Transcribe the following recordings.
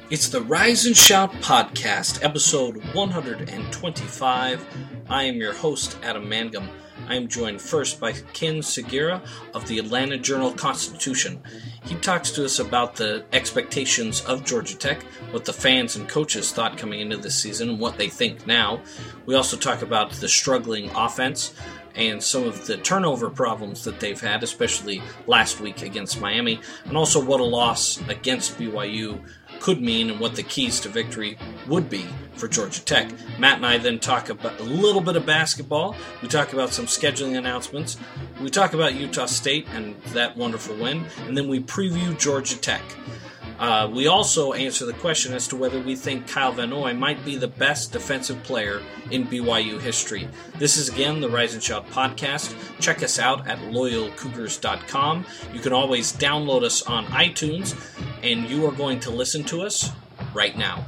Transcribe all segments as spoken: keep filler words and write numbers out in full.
It's the Rise and Shout podcast, episode one hundred twenty-five. I am your host, Adam Mangum. I am joined first by Ken Sugiura of the Atlanta Journal-Constitution. He talks to us about the expectations of Georgia Tech, what the fans and coaches thought coming into this season, and what they think now. We also talk about the struggling offense and some of the turnover problems that they've had, especially last week against Miami, and also what a loss against B Y U could mean and what the keys to victory would be for Georgia Tech. Matt and I then talk about a little bit of basketball. We talk about some scheduling announcements. We talk about Utah State and that wonderful win, and then we preview Georgia Tech. Uh, we also answer the question as to whether we think Kyle Van Noy might be the best defensive player in B Y U history. This is, again, the Rise and Shout podcast. Check us out at loyal cougars dot com. You can always download us on iTunes, and you are going to listen to us right now.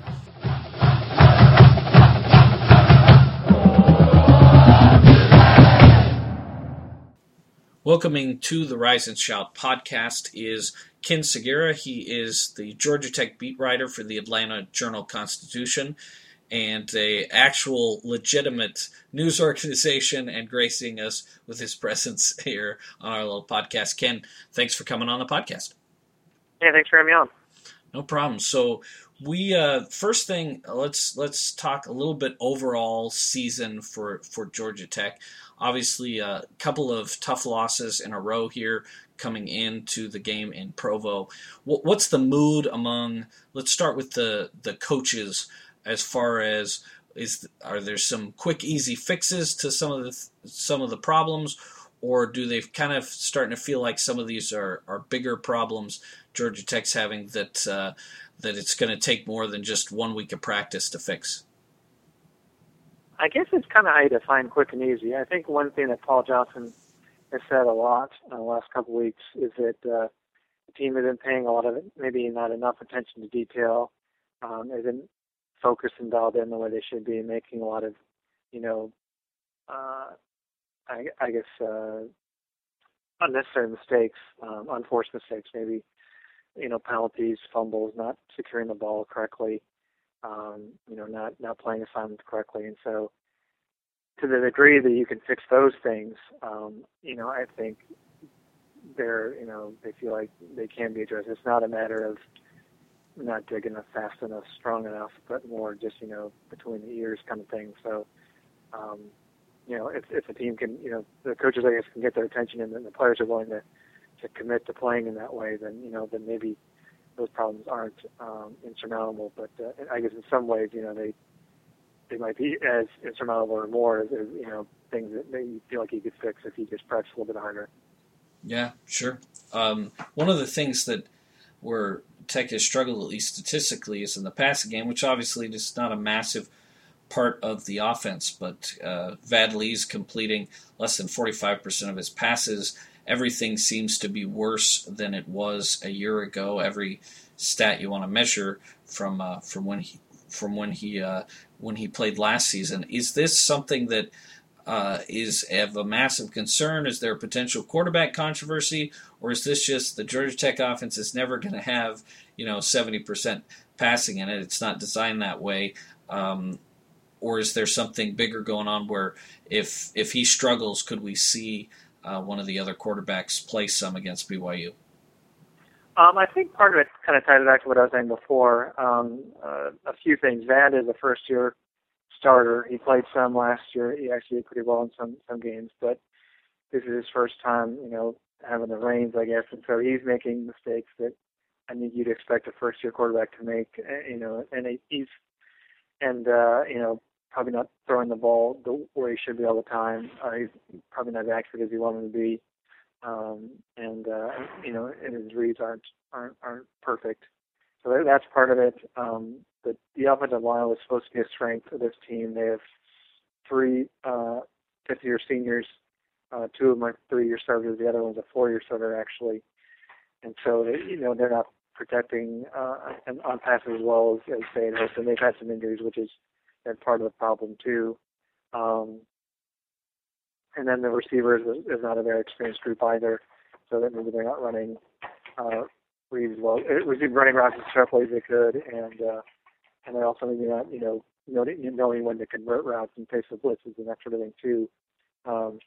Welcoming to the Rise and Shout podcast is Ken Sugiura. He is the Georgia Tech beat writer for the Atlanta Journal-Constitution and a actual legitimate news organization and gracing us with his presence here on our little podcast. Ken, thanks for coming on the podcast. Yeah, thanks for having me on. No problem. So we uh, first thing, let's let's talk a little bit overall season for, for Georgia Tech. Obviously, a couple of tough losses in a row here coming into the game in Provo. What's the mood among? Let's start with the the coaches. As far as is, are there some quick, easy fixes to some of the some of the problems, or do they kind of starting to feel like some of these are, are bigger problems Georgia Tech's having that uh, that it's going to take more than just one week of practice to fix? I guess it's kind of how you define quick and easy. I think one thing that Paul Johnson has said a lot in the last couple of weeks is that uh, the team has been paying a lot of, maybe not enough attention to detail. Um, they've been focused and dialed in the way they should be, making a lot of, you know, uh, I, I guess, uh, unnecessary mistakes, um, unforced mistakes, maybe, you know, penalties, fumbles, not securing the ball correctly. Um, you know, not, not playing assignments correctly. And so to the degree that you can fix those things, um, you know, I think they're, you know, they feel like they can be addressed. It's not a matter of not digging enough, fast enough, strong enough, but more just, you know, between the ears kind of thing. So, um, you know, if, if a team can, you know, the coaches, I guess, can get their attention and then the players are willing to, to commit to playing in that way, then, you know, then maybe those problems aren't um, insurmountable, but uh, I guess in some ways, you know, they they might be as insurmountable or more as, as you know, things that, that you feel like you could fix if you just practice a little bit harder. Yeah, sure. Um, one of the things that where Tech has struggled, at least statistically, is in the passing game, which obviously is not a massive part of the offense, but uh, Vadley's completing less than forty-five percent of his passes. Everything seems to be worse than it was a year ago. Every stat you want to measure from uh, from when he from when he uh, when he played last season. Is this something that uh, is of a massive concern? Is there a potential quarterback controversy, or is this just the Georgia Tech offense is never going to have, you know, seventy percent passing in it? It's not designed that way. Um, or is there something bigger going on where if if he struggles, could we see Uh, one of the other quarterbacks play some against B Y U? Um, I think part of it kind of ties back to what I was saying before. Um, uh, a few things. Vad is a first-year starter. He played some last year. He actually did pretty well in some, some games, but this is his first time, you know, having the reins, I guess, and so he's making mistakes that I think you'd expect a first-year quarterback to make, you know, and he's, and, uh, you know, probably not throwing the ball the way he should be all the time. Uh, he's probably not as accurate as he wanted to be, um, and uh, you know, and his reads aren't aren't aren't perfect. So that, that's part of it. Um, the the offensive line was supposed to be a strength of this team. They have three uh, fifth-year seniors. Uh, two of them are three-year starters. The other one's a four-year starter, actually. And so they, you know, they're not protecting uh, on passes as well as, as they had hoped, and they've had some injuries, which is and part of the problem too. Um, and then the receivers is, is not a very experienced group either, so that maybe they're not running uh, read as well, receive running routes as sharply as they could, and uh, and then also maybe not, you know, knowing, knowing when to convert routes and face the blitzes and that sort of thing too. Um,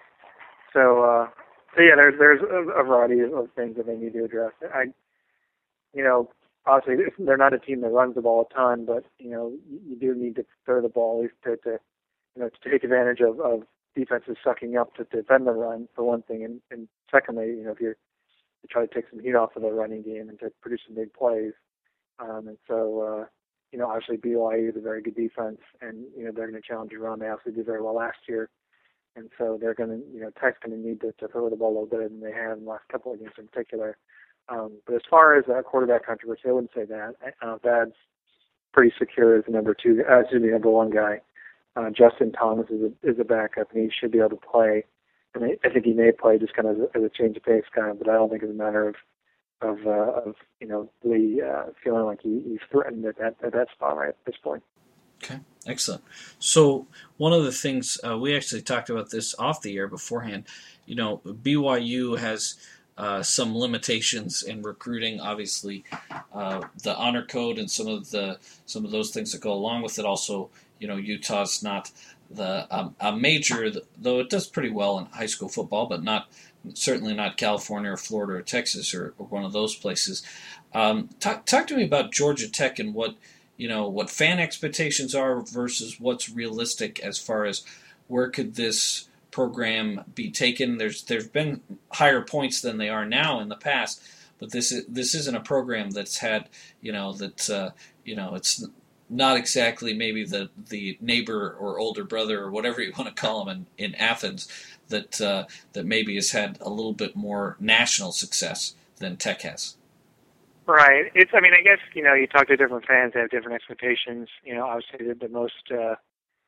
so, uh, so yeah, there's there's a, a variety of, of things that they need to address. I, you know, obviously they're not a team that runs the ball a ton, but you know, you, you do need to throw the ball at least to, to you know, to take advantage of, of defenses sucking up to defend the run for one thing, and, and secondly, you know, if you're to try to take some heat off of the running game and to produce some big plays. Um, and so, uh, you know, obviously B Y U is a very good defense, and, you know, they're going to challenge you around. They obviously did very well last year. And so they're going to, you know, Tech's going to need to, to throw the ball a little better than they have in the last couple of games in particular. Um, but as far as uh, quarterback controversy, I wouldn't say that. Uh, Vad's pretty secure as the number two, uh, excuse me, number one guy. Uh, Justin Thomas is a, is a backup, and he should be able to play. And I, I think he may play just kind of as a, as a change of pace guy, but I don't think it's a matter of of, uh, of you know, Lee uh, feeling like he, he's threatened at that at that spot right at this point. Okay, excellent. So one of the things uh, we actually talked about this off the air beforehand. You know, B Y U has uh, some limitations in recruiting. Obviously, uh, the honor code and some of the some of those things that go along with it. Also, you know, Utah's not the um, a major, though it does pretty well in high school football, but not certainly not California or Florida or Texas or, or one of those places. Um, talk talk to me about Georgia Tech and what you know what fan expectations are versus what's realistic as far as where could this program be taken. There's there's been higher points than they are now in the past, but this is this isn't a program that's had you know that uh, you know it's not exactly maybe the, the neighbor or older brother or whatever you want to call him in, in Athens that uh, that maybe has had a little bit more national success than Tech has. Right. It's. I mean, I guess you know you talk to different fans, they have different expectations. You know, obviously the, the most uh,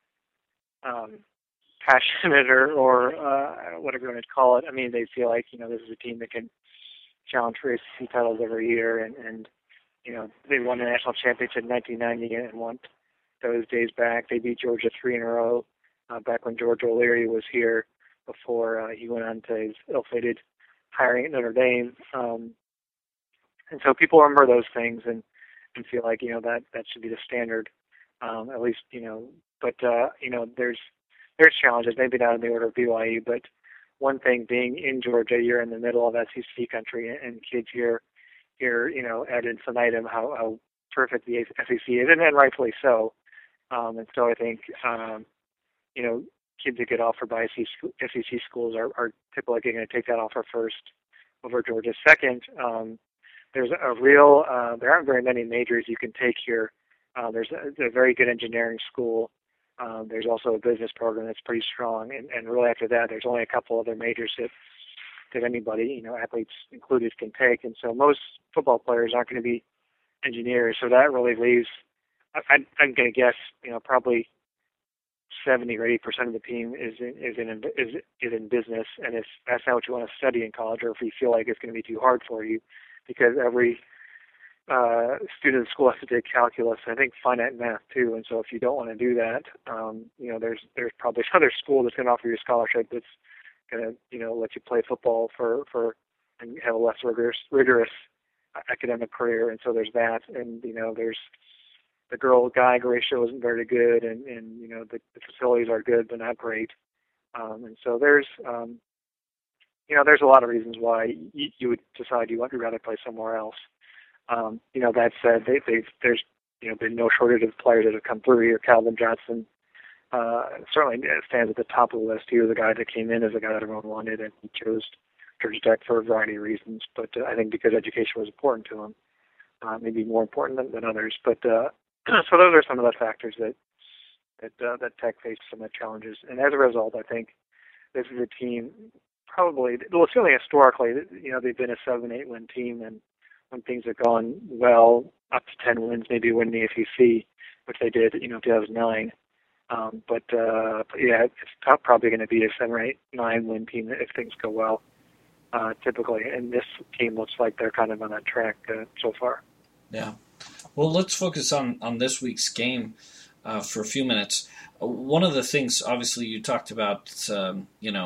um, passionate or, or uh, whatever you want to call it. I mean, they feel like you know this is a team that can challenge for A C C titles every year, and, and you know, they won the national championship in nineteen ninety and want those days back. They beat Georgia three in a row uh, back when George O'Leary was here before uh, he went on to his ill-fated hiring at Notre Dame. Um, and so people remember those things and, and feel like, you know, that, that should be the standard, um, at least, you know. But, uh, you know, there's there's challenges, maybe not in the order of B Y U, but one thing being in Georgia, you're in the middle of S E C country, and kids here Here, you know, ad infinitum how, how terrific the S E C is, and, and rightfully so. Um, and so I think, um, you know, kids that get offered by S E C schools are, are typically going to take that offer first over Georgia second. Um, there's a real, uh, there aren't very many majors you can take here. Uh, there's a, a very good engineering school. Um, there's also a business program that's pretty strong. And, and really after that, there's only a couple other majors that that anybody, you know, athletes included, can take. And so most football players aren't going to be engineers. So that really leaves, I, I'm going to guess, you know, probably seventy or eighty percent of the team is in, is in, is, is in business. And if that's not what you want to study in college, or if you feel like it's going to be too hard for you, because every uh, student in school has to take calculus, and I think finite math too. And so if you don't want to do that, um, you know, there's, there's probably another school that's going to offer you a scholarship that's going to, you know, let you play football for, for and have a less rigorous, rigorous academic career. And so there's that. And, you know, there's the girl-guy ratio isn't very good, and, and you know, the, the facilities are good but not great. Um, and so there's, um, you know, there's a lot of reasons why you, you would decide you want to rather play somewhere else. Um, you know, that said, they, they've, there's, you know, been no shortage of players that have come through here. Calvin Johnson uh, certainly stands at the top of the list. He was a guy that came in as a guy that everyone wanted, and he chose Georgia Tech for a variety of reasons. But uh, I think because education was important to him, uh, maybe more important than, than others. But uh, so those are some of the factors that that uh, that Tech faced some of the challenges. And as a result, I think this is a team probably, well, certainly historically, you know, they've been a seven, eight win team, and when things have gone well, up to ten wins, maybe win the A C C, which they did, you know, two thousand nine. Um, but, uh, but yeah, it's top, probably going to be a seven or eight, nine win team if things go well, uh, typically. And this team looks like they're kind of on that track uh, so far. Yeah. Well, let's focus on, on this week's game uh, for a few minutes. Uh, one of the things, obviously, you talked about, um, you know,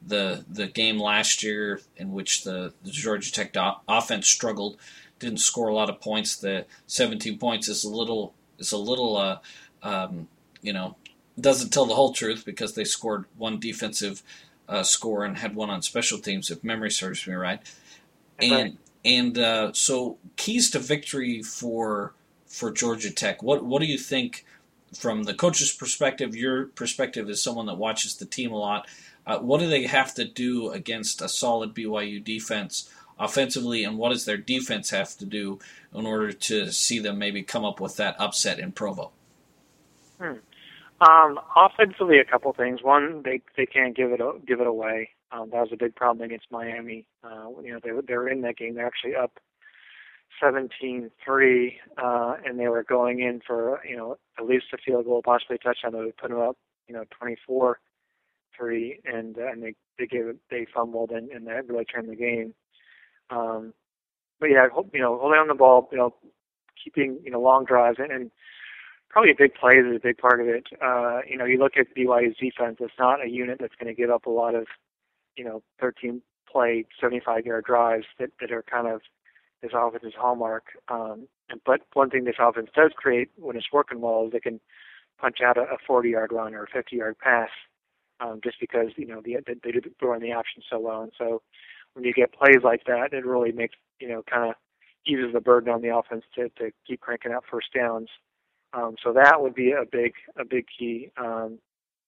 the the game last year in which the, the Georgia Tech do- offense struggled, didn't score a lot of points. The seventeen points is a little is a little uh, um, you know doesn't tell the whole truth because they scored one defensive uh, score and had one on special teams, if memory serves me right. And right. and uh, so keys to victory for for Georgia Tech. What what do you think from the coach's perspective? Your perspective as someone that watches the team a lot. Uh, what do they have to do against a solid B Y U defense offensively, and what does their defense have to do in order to see them maybe come up with that upset in Provo? Hmm. Um, offensively, a couple things. One, they they can't give it give it away. Um, that was a big problem against Miami. Uh, you know, they were they were in that game. They're actually up seventeen three, uh, and they were going in for you know at least a field goal, possibly a touchdown. They would put them up, you know, twenty-four three, and uh, and they they gave it, they fumbled, and, and that really turned the game. Um, but yeah, you know, holding on the ball, you know, keeping you know long drives, and, and probably a big play is a big part of it. Uh, you know, you look at B Y U's defense; it's not a unit that's going to give up a lot of you know thirteen play, seventy-five yard drives that that are kind of this offense's hallmark. Um, and, but one thing this offense does create when it's working well is they can punch out a, a forty yard run or a fifty yard pass. Um, just because you know the, they do run the options so well, and so when you get plays like that, it really makes you know kind of eases the burden on the offense to, to keep cranking out first downs. Um, so that would be a big a big key. Um,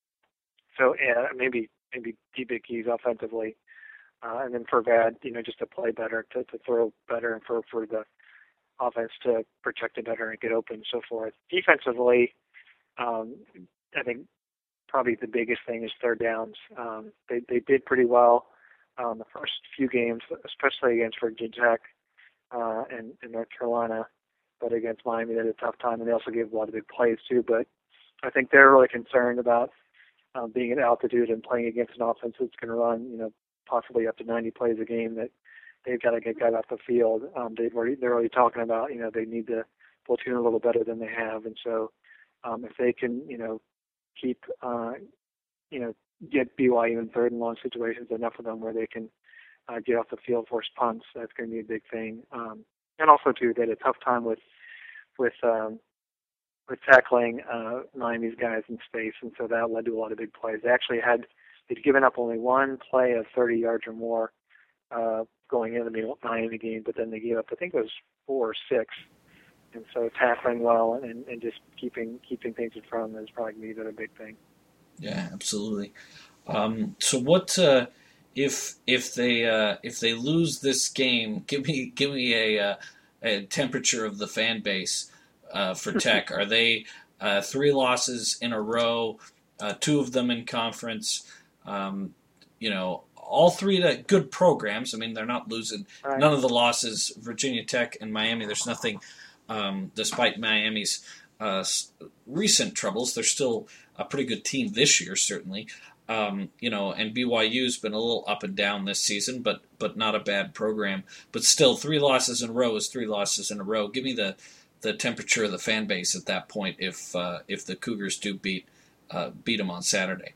so yeah, maybe maybe the big keys offensively, uh, and then for Vad, you know, just to play better, to, to throw better, and for for the offense to protect it better and get open, and so forth. Defensively, um, I think. Probably the biggest thing is third downs. Um, they they did pretty well um, the first few games, especially against Virginia Tech uh, and, and North Carolina. But against Miami, they had a tough time, and they also gave a lot of big plays too. But I think they're really concerned about um, being at altitude and playing against an offense that's going to run, you know, possibly up to ninety plays a game. That they've got to get guys off the field. Um, they've already they're already talking about, you know, they need to platoon a little better than they have, and so um, if they can, you know. keep, uh, you know, get B Y U in third and long situations, enough of them where they can uh, get off the field, force punts. That's going to be a big thing. Um, and also, too, they had a tough time with with um, with tackling uh, Miami's guys in space, and so that led to a lot of big plays. They actually had they'd given up only one play of thirty yards or more uh, going into the Miami game, but then they gave up, I think it was four or six. And so tackling well and, and just keeping keeping things in front of them is probably going to be the big thing. Yeah, absolutely. Um, so what uh, if if they uh, if they lose this game? Give me give me a, uh, a temperature of the fan base uh, for Tech. Are they uh, three losses in a row? Uh, two of them in conference. Um, you know, all three that good programs. I mean, they're not losing. Right. None of the losses, Virginia Tech and Miami. There's nothing. Um, despite Miami's uh, recent troubles, they're still a pretty good team this year, certainly. Um, you know, and B Y U's been a little up and down this season, but but not a bad program. But still, three losses in a row is three losses in a row. Give me the, the temperature of the fan base at that point if uh, if the Cougars do beat uh, beat them on Saturday.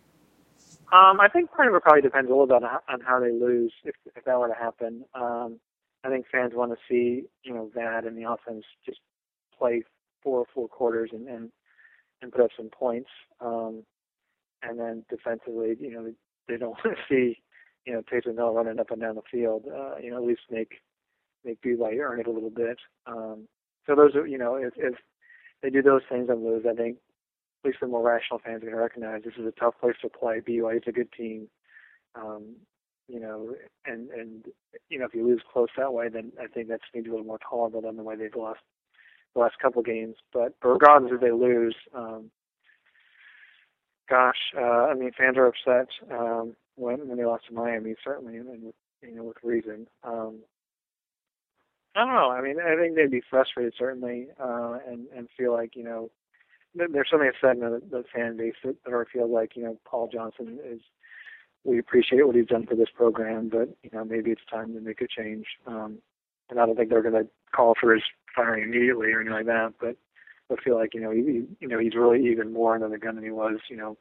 Um, I think part of it probably depends a little bit on how, on how they lose if if that were to happen. Um, I think fans want to see, you know, that and the offense just play four four quarters and, and, and put up some points. Um, and then defensively, you know, they, they don't want to see, you know, Taysom Hill running up and down the field. Uh, you know, at least make make B Y U earn it a little bit. Um, so those are, you know, if, if they do those things and lose, I think at least the more rational fans are going to recognize this is a tough place to play. B Y U is a good team. Um, You know, and, and, you know, if you lose close that way, then I think that's maybe a little more tolerable than the way they've lost the last couple games. But regardless if they lose, um, gosh, uh, I mean, fans are upset um, when, when they lost to Miami, certainly, and, with, you know, with reason. Um, I don't know. I mean, I think they'd be frustrated, certainly, uh, and, and feel like, you know, there's something said in the, the fan base that, or feel like, you know, Paul Johnson is, we appreciate what he's done for this program, but, you know, maybe it's time to make a change. Um, and I don't think they're going to call for his firing immediately or anything like that, but I feel like, you know, he, you know, he's really even more under the gun than he was, you know,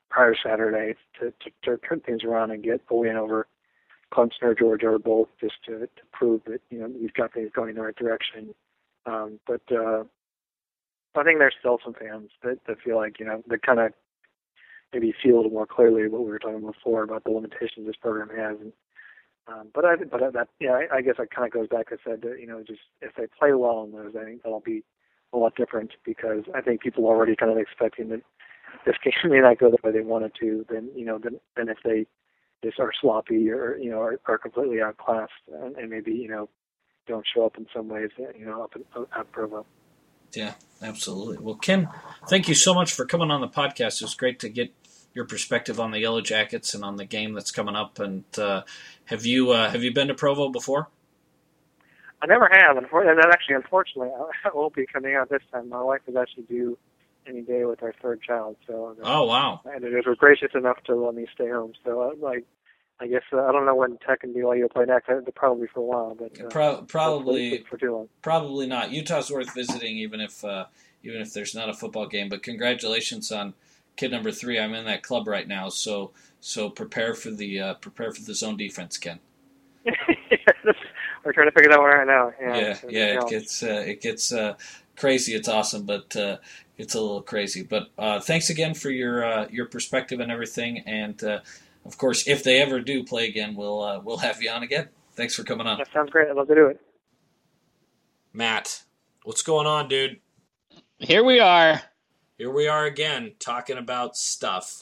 prior Saturday to, to, to turn things around and get a win over Clemson or Georgia or both, just to, to prove that, you know, we've got things going in the right direction. Um, but uh, I think there's still some fans that, that feel like, you know, they kind of maybe feel a little more clearly what we were talking before about the limitations this program has. And, um, but I, but that, yeah, I, I guess it kind of goes back. I said, that, you know, just if they play well in those, I think that'll be a lot different, because I think people are already kind of expecting that this game may not go the way they want it to. Then, you know, than, than if they just are sloppy or, you know, are, are completely outclassed and, and maybe, you know, don't show up in some ways, you know, up in, at Provo. Yeah, absolutely. Well, Ken, thank you so much for coming on the podcast. It was great to get your perspective on the Yellow Jackets and on the game that's coming up. And uh, have you uh, have you been to Provo before? I never have, and actually, unfortunately, I won't be coming out this time. My wife is actually due any day with our third child, so oh wow! And it was gracious enough to let me stay home. So, uh, like, I guess uh, I don't know when Tech and B Y U will play next. Uh, probably for a while, but uh, Pro- probably for too long. Probably not. Utah's worth visiting, even if uh, even if there's not a football game. But congratulations on kid number three. I'm in that club right now, so so prepare for the uh, prepare for the zone defense, Ken. We're trying to figure that one out right now. Yeah, yeah, yeah it gets uh, it gets uh, crazy. It's awesome, but uh, it's a little crazy. But uh, thanks again for your uh, your perspective and everything. And uh, of course, if they ever do play again, we'll uh, we'll have you on again. Thanks for coming on. That sounds great. I'd love to do it. Matt, what's going on, dude? Here we are. Here we are again, talking about stuff.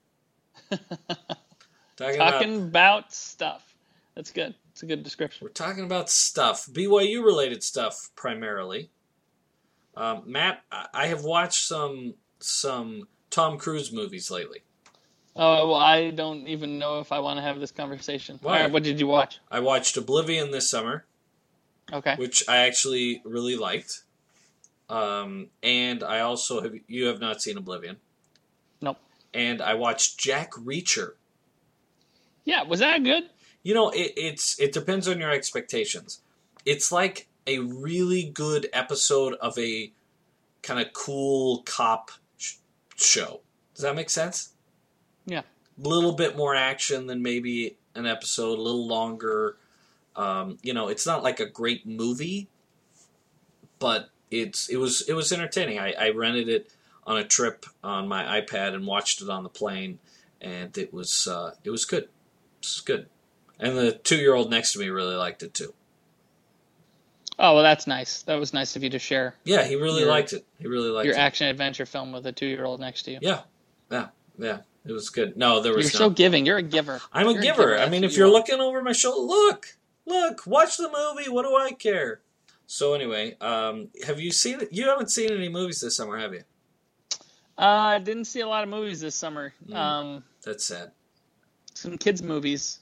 talking talking about, about stuff. That's good. It's a good description. We're talking about stuff, B Y U-related stuff primarily. Um, Matt, I have watched some some Tom Cruise movies lately. Oh, well, I don't even know if I want to have this conversation. Why? All right, what did you watch? I watched Oblivion this summer. Okay. Which I actually really liked. Um, and I also have you have not seen Oblivion. Nope. And I watched Jack Reacher. Yeah, was that good? You know, it, it's it depends on your expectations. It's like a really good episode of a kind of cool cop sh- show. Does that make sense? Yeah. A little bit more action than maybe an episode, a little longer. Um, you know, it's not like a great movie, but it's it was it was entertaining. I, I rented it on a trip on my iPad and watched it on the plane, and it was uh, it was good. It was good. And the two-year-old next to me really liked it too. Oh, well, that's nice. That was nice of you to share. Yeah, he really your, liked it. He really liked your it. Your action-adventure film with a two-year-old next to you. Yeah, yeah, yeah. It was good. No, there was You're no... so giving. You're a giver. I'm a you're giver. A giver. I mean, if you're are. looking over my shoulder, look, look, watch the movie. What do I care? So anyway, um, have you seen it? You haven't seen any movies this summer, have you? Uh, I didn't see a lot of movies this summer. Mm, um, that's sad. Some kids' movies.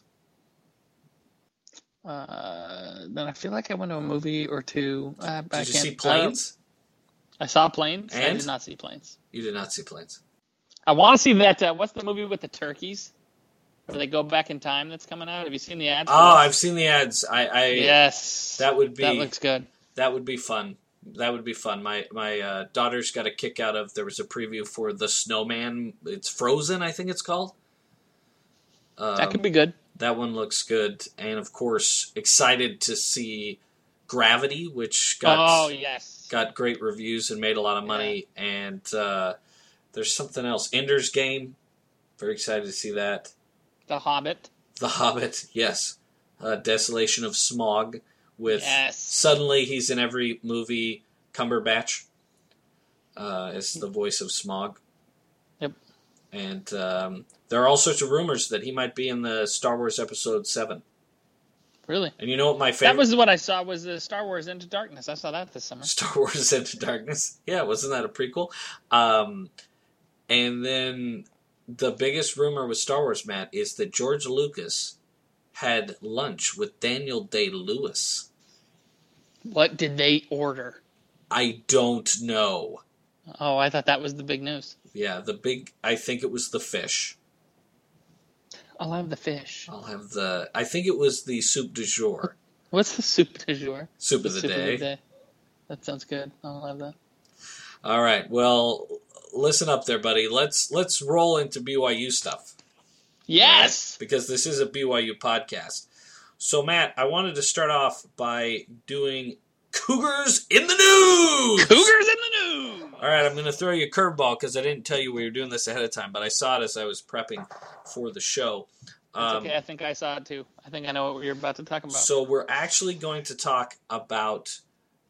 Uh, then I feel like I went to a movie or two. Uh, did I you see Planes? Uh, I saw Planes. And? I did not see Planes. You did not see Planes. I want to see that. Uh, what's the movie with the turkeys? Where they go back in time that's coming out? Have you seen the ads? Oh, I've seen the ads. I, I Yes. That would be... That looks good. That would be fun. That would be fun. My my uh, daughter's got a kick out of... There was a preview for The Snowman. It's Frozen, I think it's called. Um, that could be good. That one looks good. And, of course, excited to see Gravity, which got oh, yes. got great reviews and made a lot of money. Yeah. And uh, there's something else. Ender's Game. Very excited to see that. The Hobbit. The Hobbit, yes. Uh, Desolation of Smog. With yes. Suddenly he's in every movie. Cumberbatch uh, is the voice of Smog. Yep. And um, there are all sorts of rumors that he might be in the Star Wars Episode seven. Really? And you know what my favorite... That was what I saw was the Star Wars Into Darkness. I saw that this summer. Star Wars Into Darkness? Yeah, wasn't that a prequel? Um, and then the biggest rumor with Star Wars, Matt, is that George Lucas had lunch with Daniel Day-Lewis. What did they order? I don't know. Oh, I thought that was the big news. Yeah, the big... I think it was the fish. I'll have the fish. I'll have the... I think it was the soup du jour. What's the soup du jour? Soup, of the, soup day. of the day. That sounds good. I'll have that. All right. Well, listen up there, buddy. Let's let's roll into B Y U stuff. Yes! Right? Because this is a B Y U podcast. So, Matt, I wanted to start off by doing Cougars in the News! Cougars in the News! All right, I'm going to throw you a curveball because I didn't tell you we were doing this ahead of time, but I saw it as I was prepping for the show. That's Um, okay, I think I saw it too. I think I know what you're about to talk about. so we're actually going to talk about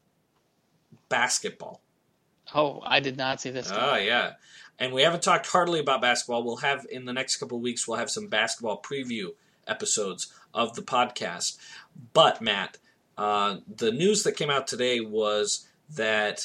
basketball. Oh, I did not see this. Oh, yeah. And we haven't talked hardly about basketball. We'll have, in the next couple of weeks, we'll have some basketball preview episodes of the podcast. But, Matt, uh, the news that came out today was that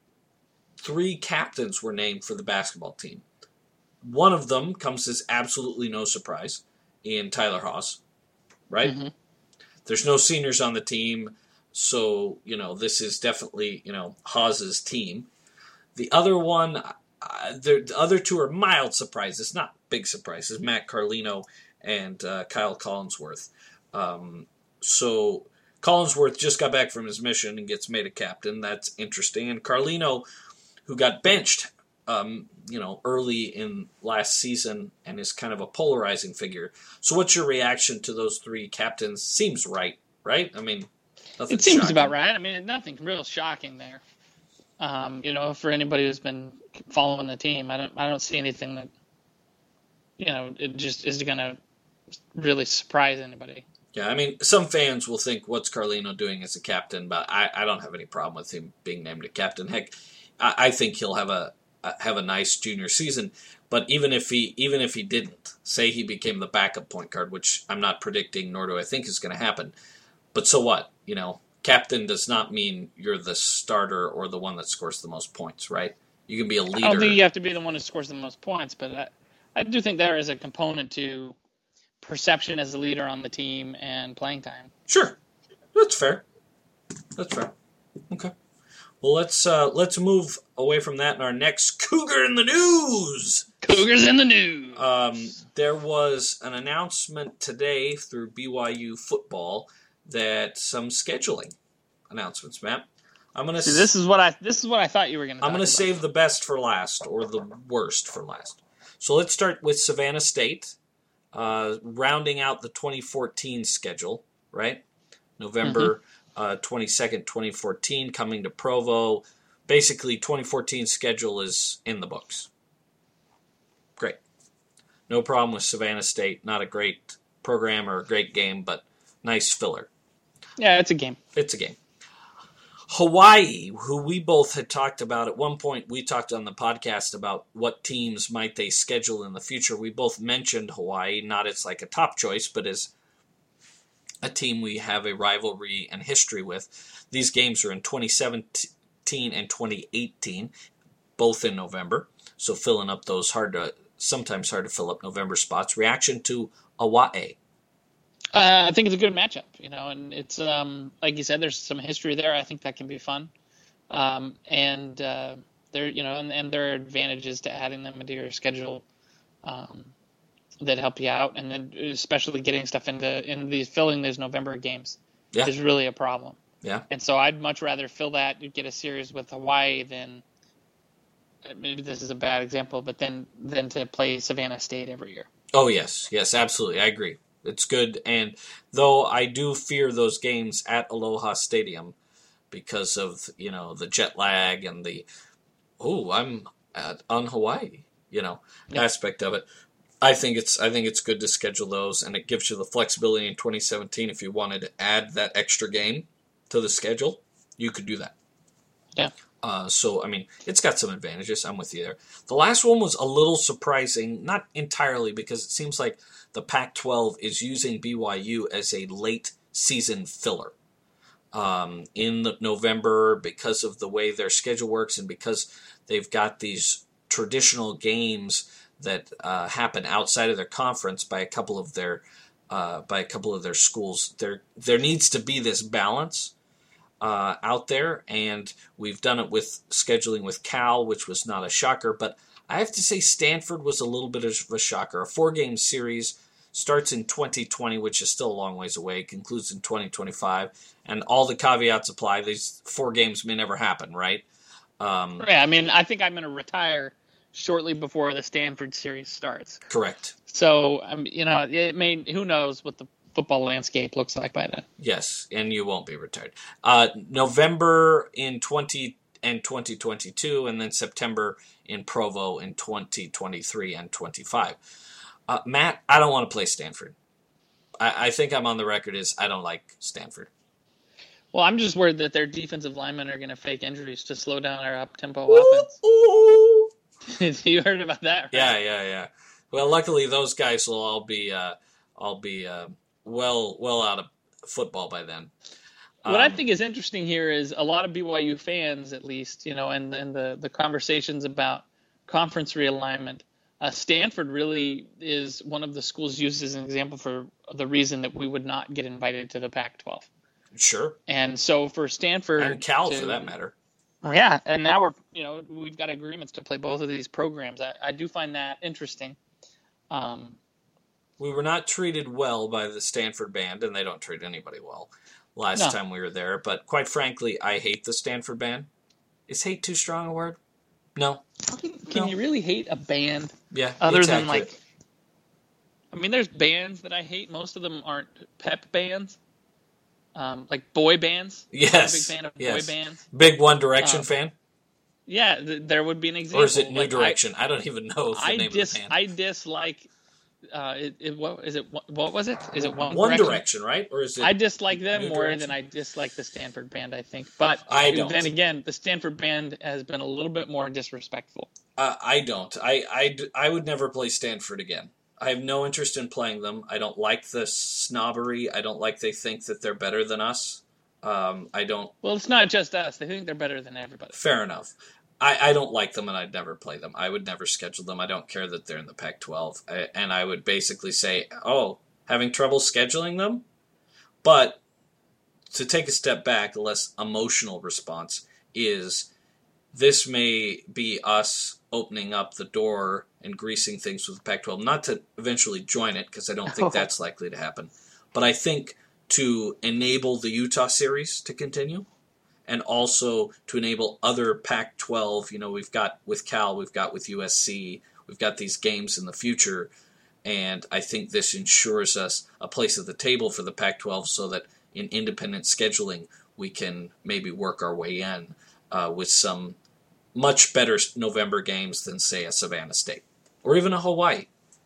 three captains were named for the basketball team. One of them comes as absolutely no surprise in Tyler Haws, right? Mm-hmm. There's no seniors on the team, so, you know, this is definitely, you know, Haws's team. The other one, uh, the, the other two are mild surprises, not big surprises, Matt Carlino and uh, Kyle Collinsworth. Um, so Collinsworth just got back from his mission and gets made a captain. That's interesting. And Carlino, who got benched Um, you know, early in last season and is kind of a polarizing figure. So what's your reaction to those three captains? Seems right, right? I mean, nothing It seems shocking. about right. I mean, nothing real shocking there. Um, you know, for anybody who's been following the team, I don't, I don't see anything that, you know, it just is going to really surprise anybody. Yeah, I mean, some fans will think, what's Carlino doing as a captain? But I, I don't have any problem with him being named a captain. Heck, I, I think he'll have a have a nice junior season. But even if he even if he didn't, say he became the backup point guard, which I'm not predicting, nor do I think is going to happen. But so what? You know, captain does not mean you're the starter or the one that scores the most points, right? You can be a leader. I don't think you have to be the one who scores the most points, but I, I do think there is a component to perception as a leader on the team and playing time. Sure, that's fair. That's fair. Okay. Well, let's uh, let's move away from that in our next Cougar in the News. Cougars in the News. Um, there was an announcement today through B Y U football that some scheduling announcements, Matt. I'm gonna. See, this is what I this is what I thought you were going to. I'm gonna about. save the best for last, or the worst for last. So let's start with Savannah State, uh, rounding out the twenty fourteen schedule, right? November. Mm-hmm. Uh, twenty-second, twenty fourteen, coming to Provo. Basically, twenty fourteen schedule is in the books. Great. No problem with Savannah State. Not a great program or a great game, but nice filler. Yeah, it's a game. It's a game. Hawaii, who we both had talked about at one point, we talked on the podcast about what teams might they schedule in the future. We both mentioned Hawaii, not as like a top choice, but as a team we have a rivalry and history with. These games are in twenty seventeen and twenty eighteen, both in November. So filling up those hard to sometimes hard to fill up November spots. Reaction to Hawaii. Uh, I think it's a good matchup, you know, and it's um, like you said, there's some history there. I think that can be fun, um, and uh, there, you know, and, and there are advantages to adding them into your schedule. Um, that help you out, and then especially getting stuff into in these filling these November games yeah. is really a problem. Yeah. And so I'd much rather fill that get a series with Hawaii than maybe this is a bad example, but then than to play Savannah State every year. Oh yes, yes, absolutely, I agree. It's good, and though I do fear those games at Aloha Stadium because of you know the jet lag and the oh I'm at, on Hawaii you know yeah. aspect of it. I think it's I think it's good to schedule those, and it gives you the flexibility in twenty seventeen. If you wanted to add that extra game to the schedule, you could do that. Yeah. Uh, so I mean, it's got some advantages. I'm with you there. The last one was a little surprising, not entirely, because it seems like the Pac twelve is using B Y U as a late season filler um, in the November because of the way their schedule works, and because they've got these traditional games that uh, happen outside of their conference by a couple of their uh, by a couple of their schools. There there needs to be this balance uh, out there, and we've done it with scheduling with Cal, which was not a shocker. But I have to say Stanford was a little bit of a shocker. A four-game series starts in twenty twenty, which is still a long ways away, concludes in twenty twenty-five, and all the caveats apply. These four games may never happen, right? Um, yeah, I mean, I think I'm going to retire shortly before the Stanford series starts. Correct. So, um, you know, it may, who knows what the football landscape looks like by then. Yes, and you won't be retired. Uh, November in twenty and twenty twenty-two, and then September in Provo in twenty twenty-three and twenty-five. Uh, Matt, I don't want to play Stanford. I, I think I'm on the record as I don't like Stanford. Well, I'm just worried that their defensive linemen are going to fake injuries to slow down our up-tempo Ooh, offense. ooh. You heard about that, right? Yeah, yeah, yeah. Well, luckily those guys will all be, uh, all be uh, well, well out of football by then. What um, I think is interesting here is a lot of B Y U fans, at least, you know, and, and the, the conversations about conference realignment. Uh, Stanford really is one of the schools used as an example for the reason that we would not get invited to the Pac twelve. Sure. And so for Stanford, and Cal to, for that matter. Yeah, and now we're, you know, we've got agreements to play both of these programs. I, I do find that interesting. Um, we were not treated well by the Stanford band, and they don't treat anybody well last no. time we were there. But quite frankly, I hate the Stanford band. Is hate too strong a word? No. Can, can no. you really hate a band? Yeah. Other exactly. than like, I mean, there's bands that I hate. Most of them aren't pep bands. Um, like boy bands. Yes. I'm a big fan of yes. boy bands. Big One Direction um, fan? Yeah, th- there would be an example. Or is it New like Direction? I, I don't even know the I name dis- of the band. I dislike, uh, it, it, what is it, what was it? Is it One, One Direction? Direction, right? Or is it I dislike them New more Direction? than I dislike the Stanford band, I think. But I don't. then again, the Stanford band has been a little bit more disrespectful. Uh, I don't. I, I, I would never play Stanford again. I have no interest in playing them. I don't like the snobbery. I don't like they think that they're better than us. Um, I don't. Well, it's not just us. They think they're better than everybody. Fair enough. I, I don't like them, and I'd never play them. I would never schedule them. I don't care that they're in the Pac twelve. I, and I would basically say, oh, having trouble scheduling them? But to take a step back, a less emotional response is this may be us opening up the door and greasing things with the Pac twelve. Not to eventually join it, because I don't think that's likely to happen. But I think to enable the Utah series to continue, and also to enable other Pac twelve, you know, we've got with Cal, we've got with U S C, we've got these games in the future, and I think this ensures us a place at the table for the Pac twelve so that in independent scheduling we can maybe work our way in uh, with some much better November games than, say, a Savannah State or even a Hawaii.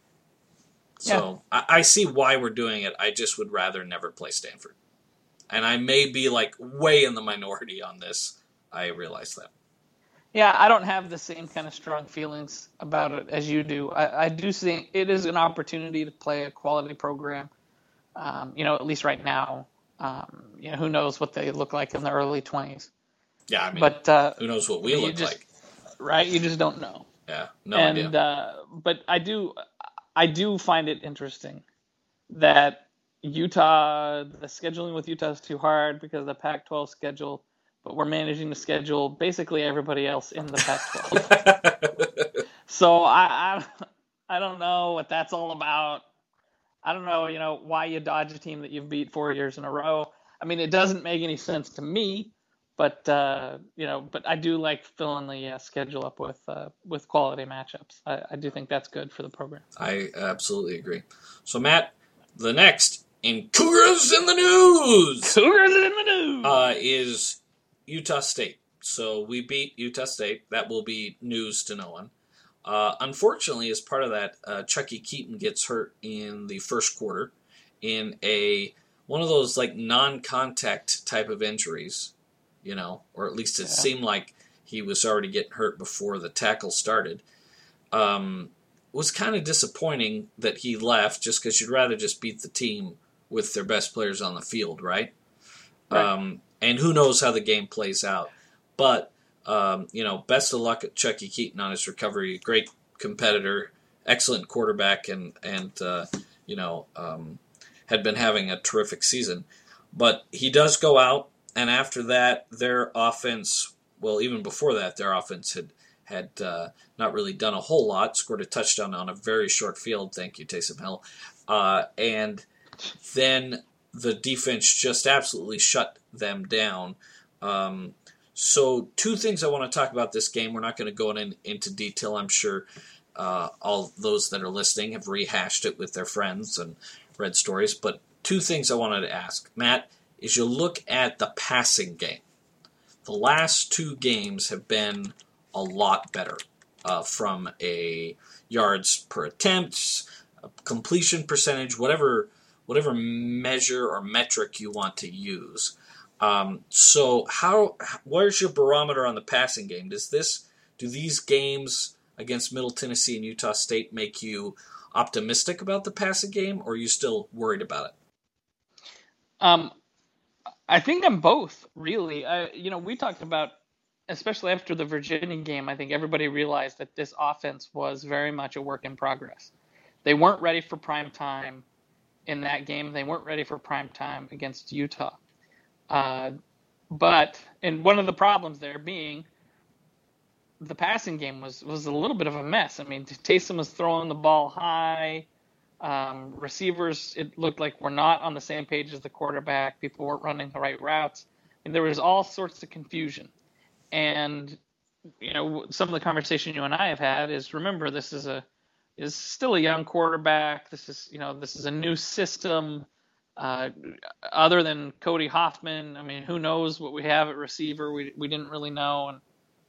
So yeah. I, I see why we're doing it. I just would rather never play Stanford. And I may be like way in the minority on this. I realize that. Yeah, I don't have the same kind of strong feelings about it as you do. I, I do think it is an opportunity to play a quality program. Um, you know, at least right now. Um, you know, who knows what they look like in the early twenties. Yeah, I mean, but, uh, who knows what we look just, like? Right? You just don't know. Yeah, no and, idea. Uh, but I do, I do find it interesting that Utah, the scheduling with Utah is too hard because of the Pac twelve schedule, but we're managing to schedule basically everybody else in the Pac twelve. So I, I, I don't know what that's all about. I don't know, you know, why you dodge a team that you've beat four years in a row. I mean, it doesn't make any sense to me, but uh, you know, but I do like filling the uh, schedule up with uh, with quality matchups. I, I do think that's good for the program. I absolutely agree. So Matt, the next in Cougars in the news, Cougars in the news uh, is Utah State. So we beat Utah State. That will be news to no one. Uh, unfortunately, as part of that, uh, Chucky Keaton gets hurt in the first quarter in a one of those like non-contact type of injuries, you know, or at least it yeah. seemed like he was already getting hurt before the tackle started. Um, it was kind of disappointing that he left just because you'd rather just beat the team with their best players on the field, right? right. Um, and who knows how the game plays out. But Um, you know, best of luck at Chucky Keaton on his recovery. Great competitor, excellent quarterback, and and uh, you know um, had been having a terrific season. But he does go out, and after that, their offense. Well, even before that, their offense had had uh, not really done a whole lot. Scored a touchdown on a very short field. Thank you, Taysom Hill. Uh, and then the defense just absolutely shut them down. Um, So two things I want to talk about this game. We're not going to go in, into detail. I'm sure uh, all those that are listening have rehashed it with their friends and read stories. But two things I wanted to ask. Matt, is you look at the passing game. The last two games have been a lot better uh, from a yards per attempt, a completion percentage, whatever whatever measure or metric you want to use. Um, so how where's your barometer on the passing game? Does this do these games against Middle Tennessee and Utah State make you optimistic about the passing game, or are you still worried about it? Um, I think I'm both, really. I, you know, we talked about, especially after the Virginia game, I think everybody realized that this offense was very much a work in progress. They weren't ready for prime time in that game. They weren't ready for prime time against Utah. Uh, but, and one of the problems there being the passing game was, was a little bit of a mess. I mean, Taysom was throwing the ball high. Um, receivers, it looked like were not on the same page as the quarterback. People weren't running the right routes. And there was all sorts of confusion. And, you know, some of the conversation you and I have had is, remember, this is a is still a young quarterback. This is, you know, this is a new system. Uh, other than Cody Hoffman, I mean, who knows what we have at receiver? We we didn't really know. And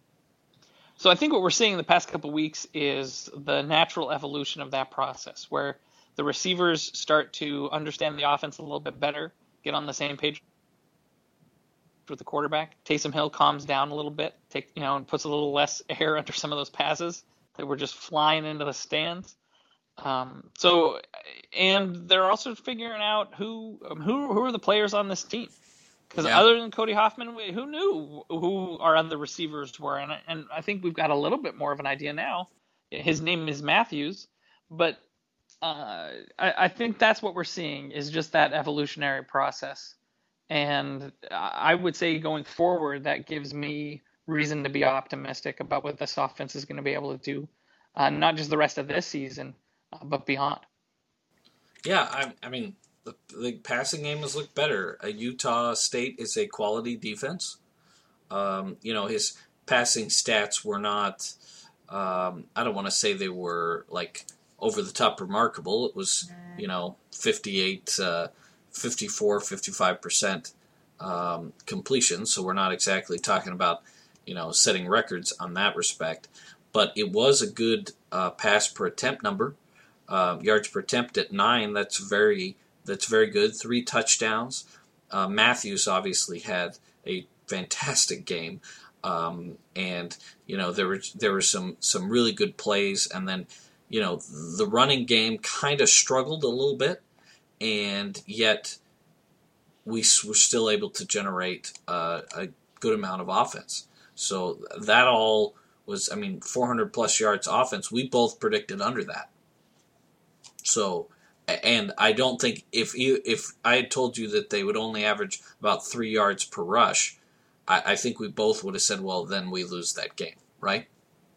so I think what we're seeing the past couple of weeks is the natural evolution of that process, where the receivers start to understand the offense a little bit better, get on the same page with the quarterback. Taysom Hill calms down a little bit, take you know, and puts a little less air under some of those passes that were just flying into the stands. Um, so, and they're also figuring out who um, who who are the players on this team. Because yeah. Other than Cody Hoffman, who knew who our other receivers were? And, and I think we've got a little bit more of an idea now. His name is Matthews, but uh, I, I think that's what we're seeing is just that evolutionary process. And I would say going forward, that gives me reason to be optimistic about what this offense is going to be able to do, uh, not just the rest of this season, uh, but beyond. Yeah, I, I mean, the, the passing game has looked better. Uh, Utah State is a quality defense. Um, you know, his passing stats were not, um, I don't want to say they were like over the top remarkable. It was, you know, fifty-eight, uh, fifty-four, fifty-five percent um, completion. So we're not exactly talking about, you know, setting records on that respect. But it was a good uh, pass per attempt number. Uh, yards per attempt at nine. That's very that's very good. Three touchdowns. Uh, Matthews obviously had a fantastic game, um, and you know there were there were some some really good plays. And then you know the running game kind of struggled a little bit, and yet we were still able to generate uh, a good amount of offense. So that all was, I mean, four hundred plus yards offense. We both predicted under that. So, and I don't think if you if I had told you that they would only average about three yards per rush, I, I think we both would have said, well, then we lose that game, right?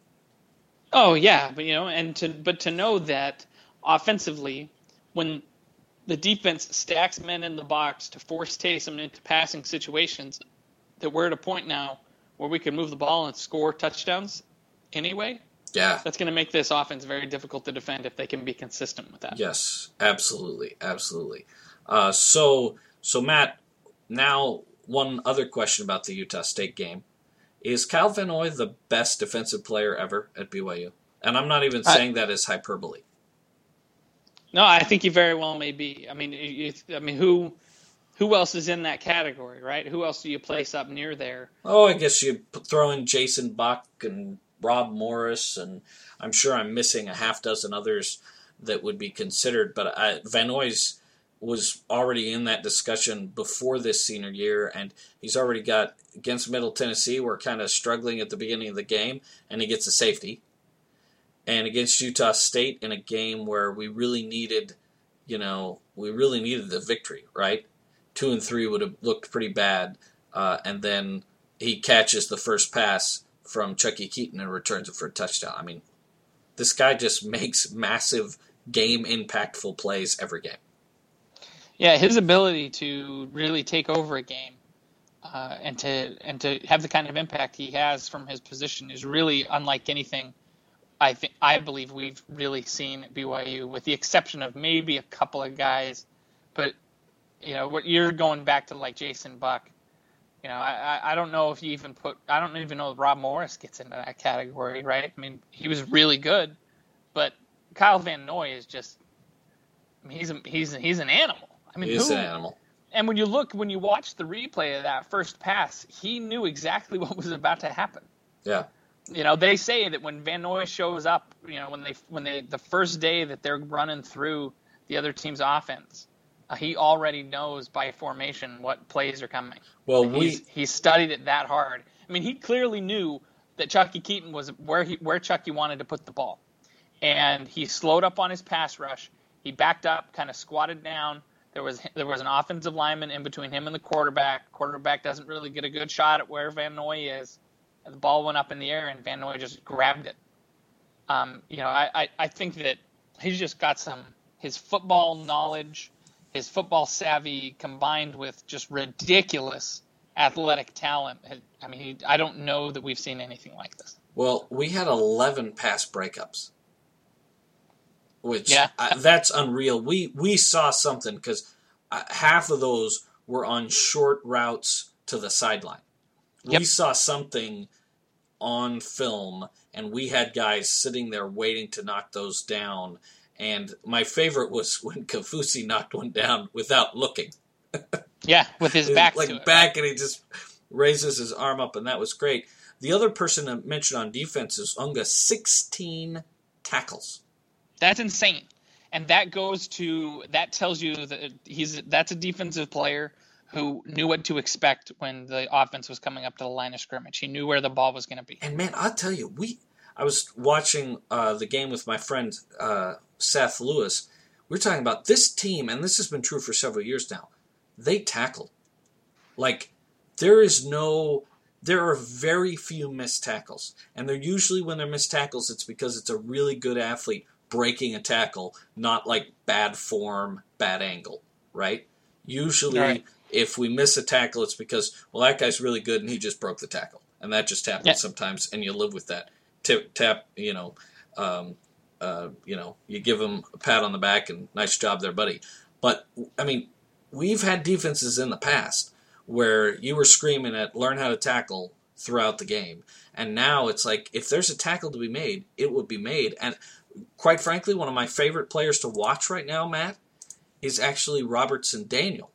Oh yeah, but you know, and to but to know that offensively, when the defense stacks men in the box to force Taysom into passing situations, that we're at a point now where we can move the ball and score touchdowns anyway. Yeah. That's going to make this offense very difficult to defend if they can be consistent with that. Yes, absolutely, absolutely. Uh, so, so Matt, now one other question about the Utah State game. Is Kyle Van Noy the best defensive player ever at B Y U? And I'm not even saying I, that as hyperbole. No, I think he very well may be. I mean, you, I mean, who who else is in that category, right? Who else do you place up near there? Oh, I guess you throw in Jason Buck and Rob Morris, and I'm sure I'm missing a half dozen others that would be considered. But I, Van Noy's was already in that discussion before this senior year, and he's already got, against Middle Tennessee, we're kind of struggling at the beginning of the game, and he gets a safety. And against Utah State in a game where we really needed, you know, we really needed the victory, right? Two and three would have looked pretty bad, uh, and then he catches the first pass from Chucky Keaton and returns it for a touchdown. I mean, this guy just makes massive game-impactful plays every game. Yeah, his ability to really take over a game uh, and to and to have the kind of impact he has from his position is really unlike anything I think I believe we've really seen at B Y U, with the exception of maybe a couple of guys. But you know, what you're going back to, like Jason Buck. You know, I I don't know if you even put I don't even know if Rob Morris gets into that category, right? I mean, he was really good, but Kyle Van Noy is just I mean, he's a, he's he's an animal. I mean, he is who, an animal. And when you look, when you watch the replay of that first pass, he knew exactly what was about to happen. Yeah. You know, they say that when Van Noy shows up, you know, when they when they the first day that they're running through the other team's offense, uh, he already knows by formation what plays are coming. Well, he's, we he studied it that hard. I mean, he clearly knew that Chucky Keaton was where he where Chucky wanted to put the ball, and he slowed up on his pass rush. He backed up, kind of squatted down. There was there was an offensive lineman in between him and the quarterback. Quarterback doesn't really get a good shot at where Van Noy is. And the ball went up in the air, and Van Noy just grabbed it. Um, you know, I, I, I think that he's just got some his football knowledge, his football savvy, combined with just ridiculous athletic talent. I mean, he, I don't know that we've seen anything like this. Well, we had eleven pass breakups. Which yeah. uh, that's unreal. We we saw something because uh, half of those were on short routes to the sideline. Yep. We saw something on film, and we had guys sitting there waiting to knock those down. And my favorite was when Kafusi knocked one down without looking. Yeah, with his back like to it. back, and he just raises his arm up, and that was great. The other person I mentioned on defense is Unga, sixteen tackles. That's insane. And that goes to that tells you that he's that's a defensive player who knew what to expect when the offense was coming up to the line of scrimmage. He knew where the ball was going to be. And man, I'll tell you, we I was watching uh, the game with my friend uh, Seth Lewis. We were talking about this team, and this has been true for several years now. They tackle. Like, there is no, there are very few missed tackles. And they're usually, when they're missed tackles, it's because it's a really good athlete breaking a tackle, not like bad form, bad angle, right? Usually, right. If we miss a tackle, it's because, well, that guy's really good and he just broke the tackle. And that just happens yeah. sometimes, and you live with that. Tip, tap, you know, um, uh, you know, you give him a pat on the back and nice job there, buddy. But, I mean, we've had defenses in the past where you were screaming at learn how to tackle throughout the game. And now it's like, if there's a tackle to be made, it would be made. And quite frankly, one of my favorite players to watch right now, Matt, is actually Robertson Daniel.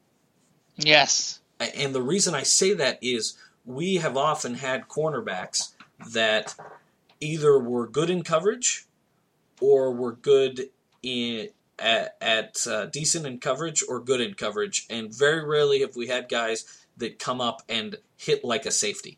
Yes. And the reason I say that is we have often had cornerbacks that either were good in coverage or were good in at, at uh, decent in coverage or good in coverage. And very rarely have we had guys that come up and hit like a safety.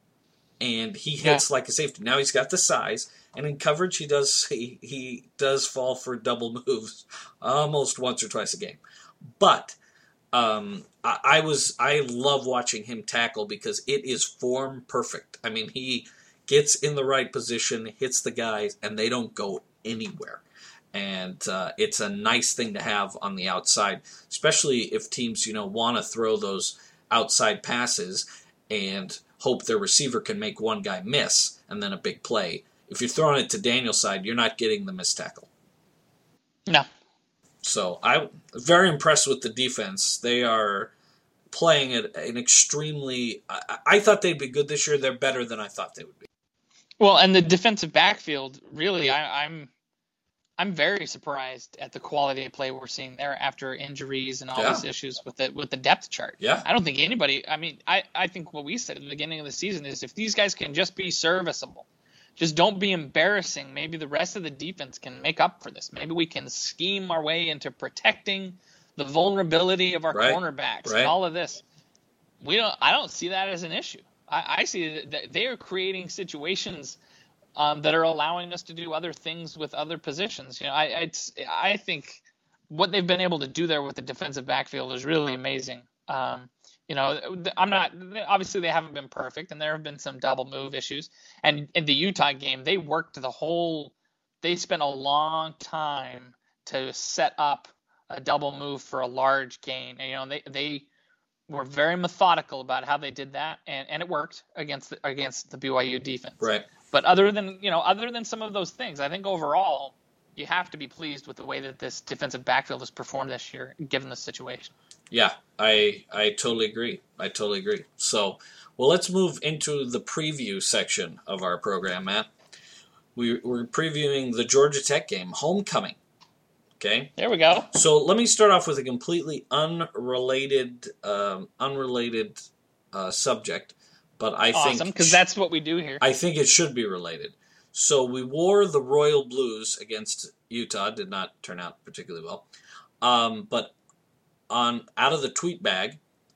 And he hits yeah. like a safety. Now he's got the size, and in coverage he does he, he does fall for double moves almost once or twice a game. But um, I, I was I love watching him tackle because it is form perfect. I mean, he gets in the right position, hits the guys, and they don't go anywhere. And uh, it's a nice thing to have on the outside, especially if teams, you know, want to throw those outside passes and hope their receiver can make one guy miss and then a big play. If you're throwing it to Daniel's side, you're not getting the missed tackle. No. So I'm very impressed with the defense. They are playing at an extremely... I, I thought they'd be good this year. They're better than I thought they would be. Well, and the defensive backfield, really, I, I'm I'm very surprised at the quality of play we're seeing there after injuries and all yeah. these issues with the with the depth chart. Yeah. I don't think anybody, I mean, I, I think what we said at the beginning of the season is if these guys can just be serviceable, just don't be embarrassing, maybe the rest of the defense can make up for this. Maybe we can scheme our way into protecting the vulnerability of our right. cornerbacks right. and all of this. We don't. I don't see that as an issue. I, I see that they are creating situations Um, that are allowing us to do other things with other positions. You know, I it's, I think what they've been able to do there with the defensive backfield is really amazing. Um, you know, I'm not obviously they haven't been perfect, and there have been some double move issues. And in the Utah game, they worked the whole. They spent a long time to set up a double move for a large gain. And, you know, they they were very methodical about how they did that, and, and it worked against the, against the B Y U defense. Right. But other than you know, other than some of those things, I think overall you have to be pleased with the way that this defensive backfield has performed this year, given the situation. Yeah, I I totally agree. I totally agree. So, well, let's move into the preview section of our program, Matt. We, we're previewing the Georgia Tech game, homecoming. Okay. There we go. So let me start off with a completely unrelated, um, unrelated uh, subject, but I awesome, think because that's what we do here. I think it should be related. So we wore the royal blues against Utah. Did not turn out particularly well, um, but on out of the tweet bag,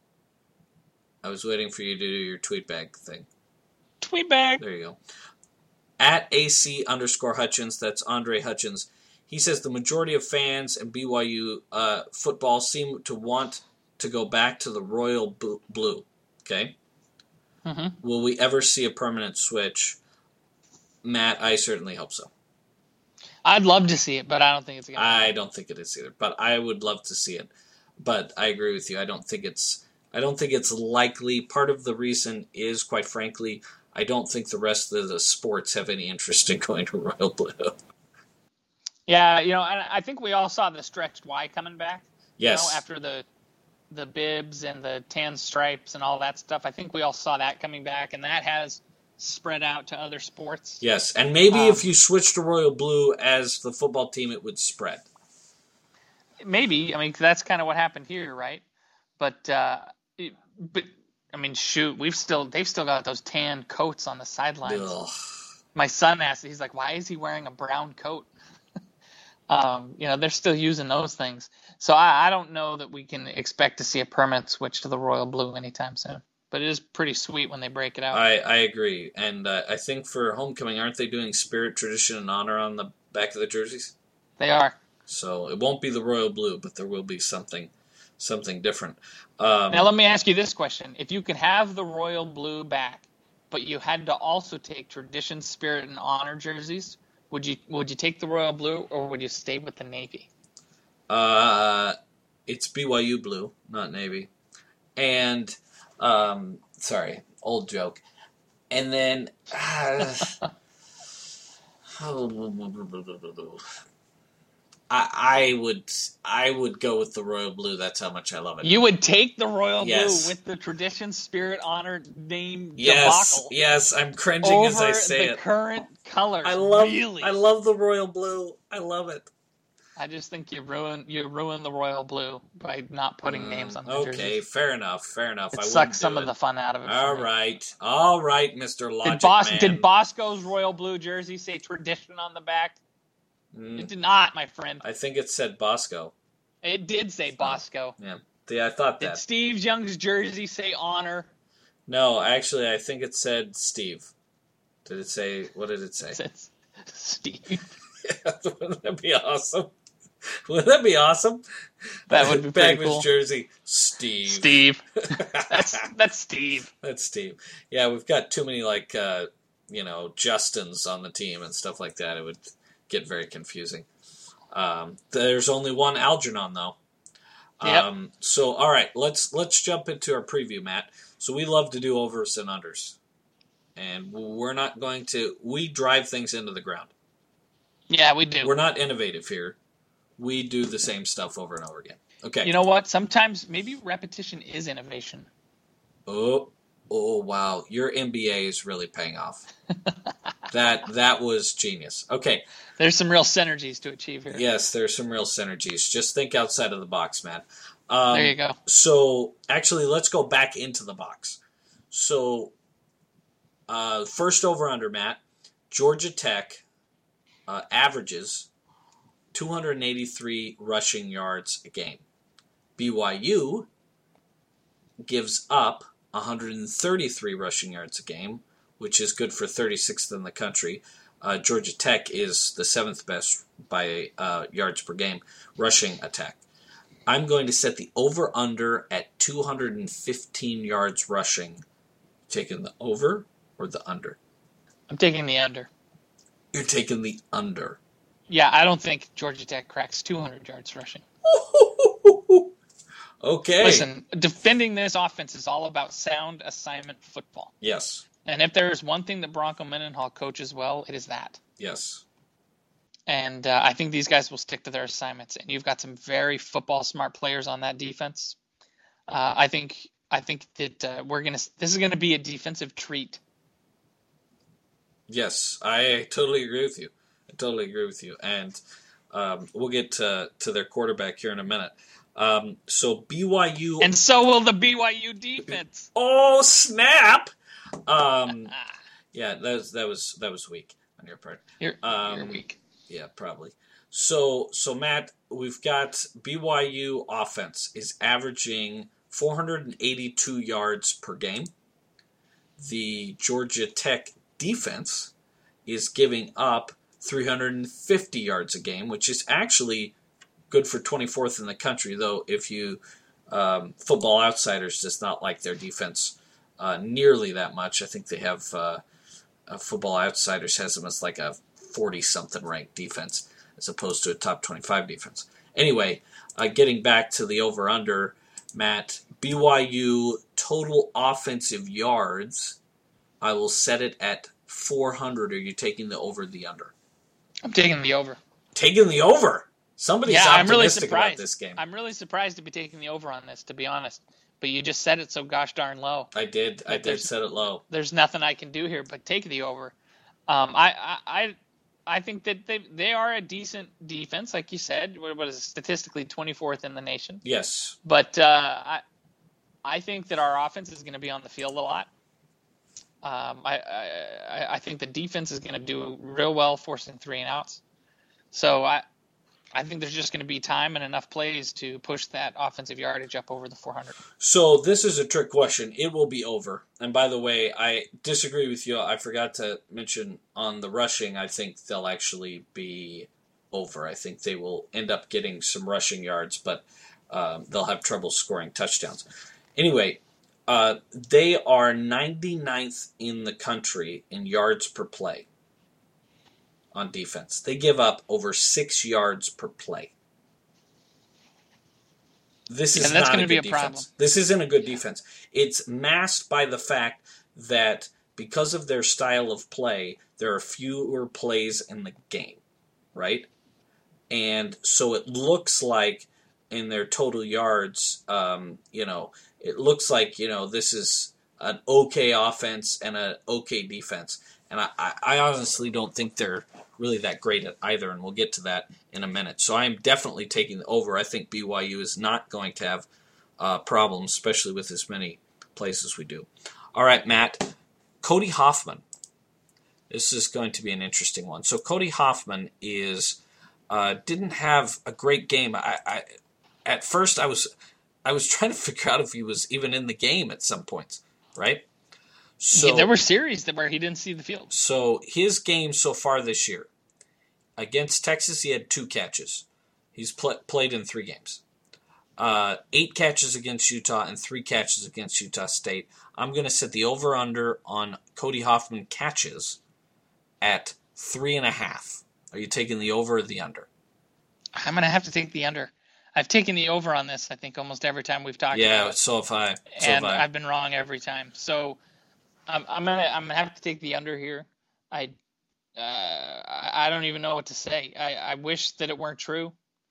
I was waiting for you to do your tweet bag thing. Tweet bag. There you go. At A C underscore Hutchins, that's Andre Hutchins. He says the majority of fans and B Y U uh, football seem to want to go back to the royal blue. Okay? Mm-hmm. Will we ever see a permanent switch? Matt, I certainly hope so. I'd love to see it, but I don't think it's going to happen. I don't think it is either, but I would love to see it. But I agree with you. I don't think it's I don't think it's likely. Part of the reason is, quite frankly, I don't think the rest of the sports have any interest in going to royal blue. Yeah, you know, and I think we all saw the stretched Y coming back. Yes. You know, after the the bibs and the tan stripes and all that stuff. I think we all saw that coming back, and that has spread out to other sports. Yes, and maybe um, if you switch to royal blue as the football team, it would spread. Maybe. I mean, that's kind of what happened here, right? But, uh, it, but I mean, shoot, we've still they've still got those tan coats on the sidelines. Ugh. My son asked, he's like, "Why is he wearing a brown coat?" Um, you know, they're still using those things. So I, I don't know that we can expect to see a permanent switch to the royal blue anytime soon. But it is pretty sweet when they break it out. I, I agree. And uh, I think for homecoming, aren't they doing spirit, tradition, and honor on the back of the jerseys? They are. So it won't be the royal blue, but there will be something something different. Um, now let me ask you this question. If you could have the royal blue back, but you had to also take tradition, spirit, and honor jerseys, Would you would you take the royal blue or would you stay with the navy? Uh, it's B Y U blue, not navy. And, um, sorry, old joke. And then, uh, I, I would I would go with the royal blue. That's how much I love it. You would take the royal yes. blue with the tradition, spirit, honor, name yes, debacle. Yes, I'm cringing over as I say the it. current colors. I love really. I love the royal blue. I love it. I just think you ruin you ruin the royal blue by not putting mm, names on the okay, jerseys. Okay, fair enough. Fair enough. It I sucks some do of it. the fun out of it. All right, all right, Mister Logic did Bos- Man. Did Bosco's royal blue jersey say tradition on the back? Mm, it did not, my friend. I think it said Bosco. It did say Bosco. Yeah, yeah, I thought that. Did Steve Young's jersey say honor? No, actually, I think it said Steve. Did it say? What did it say? It said Steve. Yeah, wouldn't that be awesome? Wouldn't that be awesome? That would be pretty Bagman's cool. jersey, Steve. Steve. that's that's Steve. That's Steve. Yeah, we've got too many like uh, you know Justins on the team and stuff like that. It would get very confusing. Um, there's only one Algernon though. Yep. Um, so all right, let's let's jump into our preview, Matt. So we love to do overs and unders, and we're not going to. We drive things into the ground. Yeah, we do. We're not innovative here. We do the same stuff over and over again. Okay. You know what? Sometimes maybe repetition is innovation. Oh, oh wow! Your M B A is really paying off. that that was genius. Okay. There's some real synergies to achieve here. Yes, there's some real synergies. Just think outside of the box, man. Um, there you go. So actually, let's go back into the box. So uh, first over under, Matt. Georgia Tech uh, averages two hundred eighty-three rushing yards a game. B Y U gives up one hundred thirty-three rushing yards a game, which is good for thirty-sixth in the country. Uh, Georgia Tech is the seventh best by uh, yards per game rushing attack. I'm going to set the over-under at two hundred fifteen yards rushing. Taking the over or the under? I'm taking the under. You're taking the under. Yeah, I don't think Georgia Tech cracks two hundred yards rushing. Okay. Listen, defending this offense is all about sound assignment football. Yes. And if there's one thing that Bronco Mendenhall coaches well, it is that. Yes. And uh, I think these guys will stick to their assignments. And you've got some very football smart players on that defense. Uh, I think I think that uh, we're gonna. This is gonna be a defensive treat. Yes, I totally agree with you. I totally agree with you. And um, we'll get to, to their quarterback here in a minute. Um, so B Y U, and so will the B Y U defense. Oh snap! Um, yeah, that was that was that was weak on your part. You're, um, you're weak. Yeah, probably. So so Matt, we've got B Y U offense is averaging four hundred eighty-two yards per game. The Georgia Tech defense is giving up three hundred fifty yards a game, which is actually good for twenty-fourth in the country, though if you um, Football Outsiders does not like their defense uh, nearly that much. I think they have uh, uh, Football Outsiders has them as like a forty-something ranked defense as opposed to a top twenty-five defense. Anyway, uh, getting back to the over-under, Matt, B Y U total offensive yards, I will set it at four hundred. Are you taking the over or the under? I'm taking the over. Taking the over? Somebody's yeah, optimistic I'm really surprised. about this game. I'm really surprised to be taking the over on this, to be honest. But you just said it so gosh darn low. I did. I did set it low. There's nothing I can do here but take the over. Um, I, I, I, I think that they they are a decent defense, like you said. What, what is it, statistically twenty-fourth in the nation? Yes. But uh, I, I think that our offense is going to be on the field a lot. Um, I, I, I think the defense is going to do real well forcing three and outs. So I, I think there's just going to be time and enough plays to push that offensive yardage up over the four hundred. So this is a trick question. It will be over. And by the way, I disagree with you. I forgot to mention on the rushing, I think they'll actually be over. I think they will end up getting some rushing yards, but um, they'll have trouble scoring touchdowns. Anyway, uh, they are ninety-ninth in the country in yards per play on defense. They give up over six yards per play. This is yeah, that's not a be good a defense. Problem. This isn't a good defense. It's masked by the fact that because of their style of play, there are fewer plays in the game, right? And so it looks like in their total yards, um, you know, it looks like, you know, this is an okay offense and an okay defense. And I, I honestly don't think they're really that great at either, and we'll get to that in a minute. So I'm definitely taking the over. I think B Y U is not going to have uh, problems, especially with as many plays as we do. All right, Matt. Cody Hoffman. This is going to be an interesting one. So Cody Hoffman is uh, didn't have a great game. I, I at first I was I was trying to figure out if he was even in the game at some points, right? So, yeah, there were series that where he didn't see the field. So his game so far this year, against Texas, he had two catches. He's pl- played in three games. Uh, eight catches against Utah and three catches against Utah State. I'm going to set the over-under on Cody Hoffman catches at three and a half. Are you taking the over or the under? I'm going to have to take the under. I've taken the over on this, I think, almost every time we've talked yeah, about it. so have I. So and have I. I've been wrong every time. So I'm, I'm gonna I'm gonna have to take the under here. I uh, I don't even know what to say. I, I wish that it weren't true,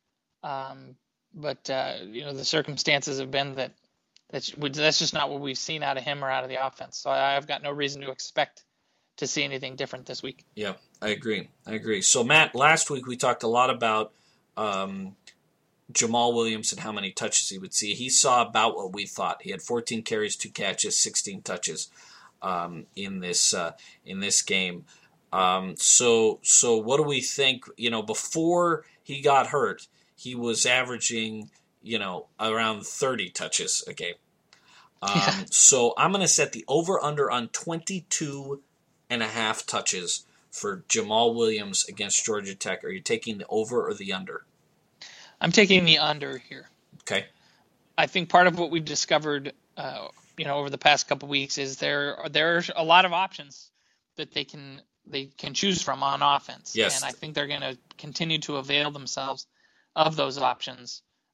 um, but uh, you know the circumstances have been that that's that's just not what we've seen out of him or out of the offense. So I, I've got no reason to expect to see anything different this week. Yeah, I agree. I agree. So Matt, last week we talked a lot about um, Jamal Williams and how many touches he would see. He saw about what we thought. He had fourteen carries, two catches, sixteen touches. Um, in this uh, in this game, um, so so what do we think? You know, before he got hurt, he was averaging you know around thirty touches a game. Um, yeah. So I'm going to set the over under on twenty-two and a half touches for Jamal Williams against Georgia Tech. Are you taking the over or the under? I'm taking the under here. Okay. I think part of what we've discovered. Uh, you know, over the past couple of weeks is there there's a lot of options that they can they can choose from on offense. Yes. And I think they're going to continue to avail themselves of those options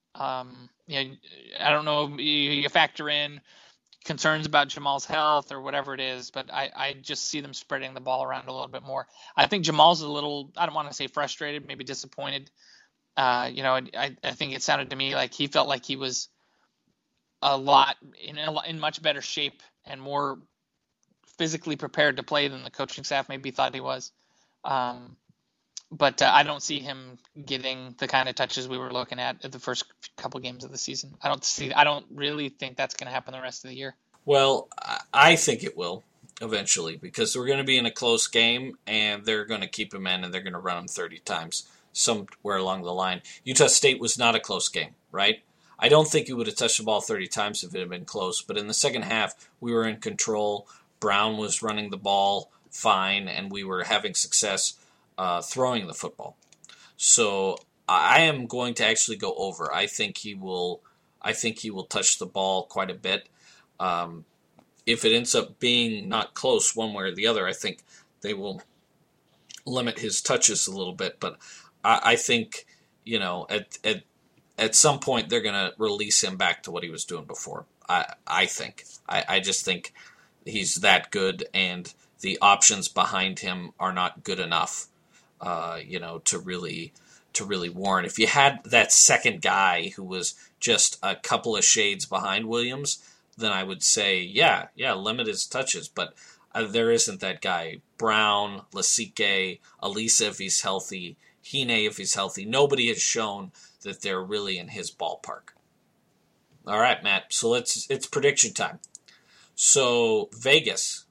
Um, you know, I don't know, you, you factor in concerns about Jamal's health or whatever it is, but I, I just see them spreading the ball around a little bit more. I think Jamal's a little, I don't want to say frustrated, maybe disappointed. Uh, you know, I, I think it sounded to me like he felt like he was a lot in a, in much better shape and more physically prepared to play than the coaching staff maybe thought he was. Um, but uh, I don't see him getting the kind of touches we were looking at at the first couple games of the season. I don't see. I don't really think that's going to happen the rest of the year. Well, I think it will eventually because we're going to be in a close game, and they're going to keep him in, and they're going to run him thirty times somewhere along the line. Utah State was not a close game, right? I don't think he would have touched the ball thirty times if it had been close, but in the second half, we were in control. Brown was running the ball fine, and we were having success uh, throwing the football. So I am going to actually go over. I think he will. I think he will touch the ball quite a bit. Um, if it ends up being not close one way or the other, I think they will limit his touches a little bit. But I, I think you know at at at some point they're going to release him back to what he was doing before. I I think. I, I just think he's that good, and the options behind him are not good enough. Uh, you know, to really to really warrant. If you had that second guy who was just a couple of shades behind Williams, then I would say, yeah, yeah, limit his touches. But uh, there isn't that guy. Brown, Lasike, Alisa if he's healthy, Hine if he's healthy. Nobody has shown that they're really in his ballpark. All right, Matt. So let's it's prediction time. So Vegas,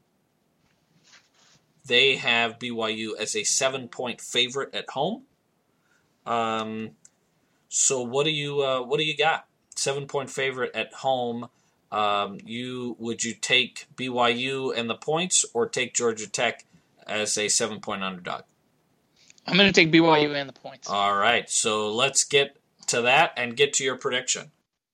they have B Y U as a seven-point favorite at home. Um, so what do you uh, what do you got? Seven-point favorite at home. Um, you would you take B Y U and the points, or take Georgia Tech as a seven-point underdog? I'm going to take B Y U and the points. All right. So let's get to that and get to your prediction.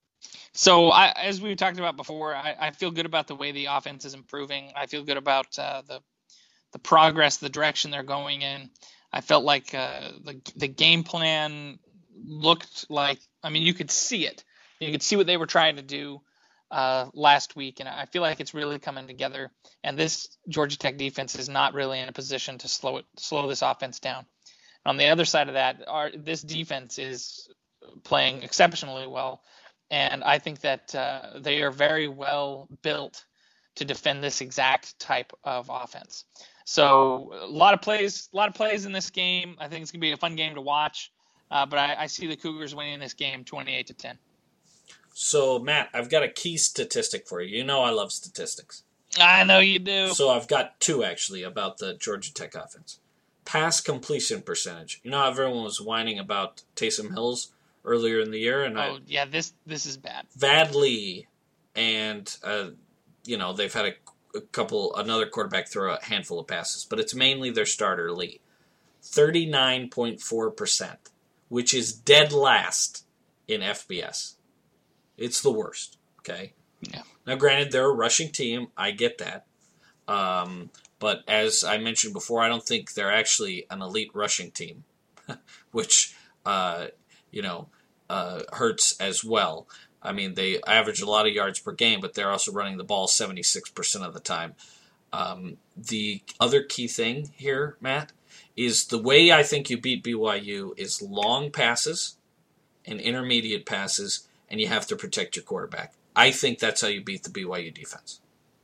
So, I, as we talked about before, I, I feel good about the way the offense is improving. I feel good about uh, the the progress, the direction they're going in. I felt like uh, the the game plan looked like, I mean, you could see it. You could see what they were trying to do uh, last week, and I feel like it's really coming together. And this Georgia Tech defense is not really in a position to slow it, slow this offense down. On the other side of that, our, this defense is playing exceptionally well. And I think that uh, they are very well built to defend this exact type of offense. So a lot of plays, a lot of plays in this game. I think it's gonna be a fun game to watch. Uh, but I, I see the Cougars winning this game, twenty-eight to ten. So Matt, I've got a key statistic for you. You know I love statistics. I know you do. So I've got two actually about the Georgia Tech offense. Pass completion percentage. You know how everyone was whining about Taysom Hill's earlier in the year, and oh I, yeah, this this is bad. Vadley, and uh, you know they've had a, a couple another quarterback throw a handful of passes, but it's mainly their starter Lee, thirty nine point four percent, which is dead last in F B S. It's the worst. Okay. Yeah. Now, granted, they're a rushing team. I get that, um, but as I mentioned before, I don't think they're actually an elite rushing team, which uh, you know. Uh, hurts as well. I mean, they average a lot of yards per game, but they're also running the ball seventy-six percent of the time. Um, the other key thing here, Matt, is the way I think you beat B Y U is long passes and intermediate passes, and you have to protect your quarterback. I think that's how you beat the B Y U defense.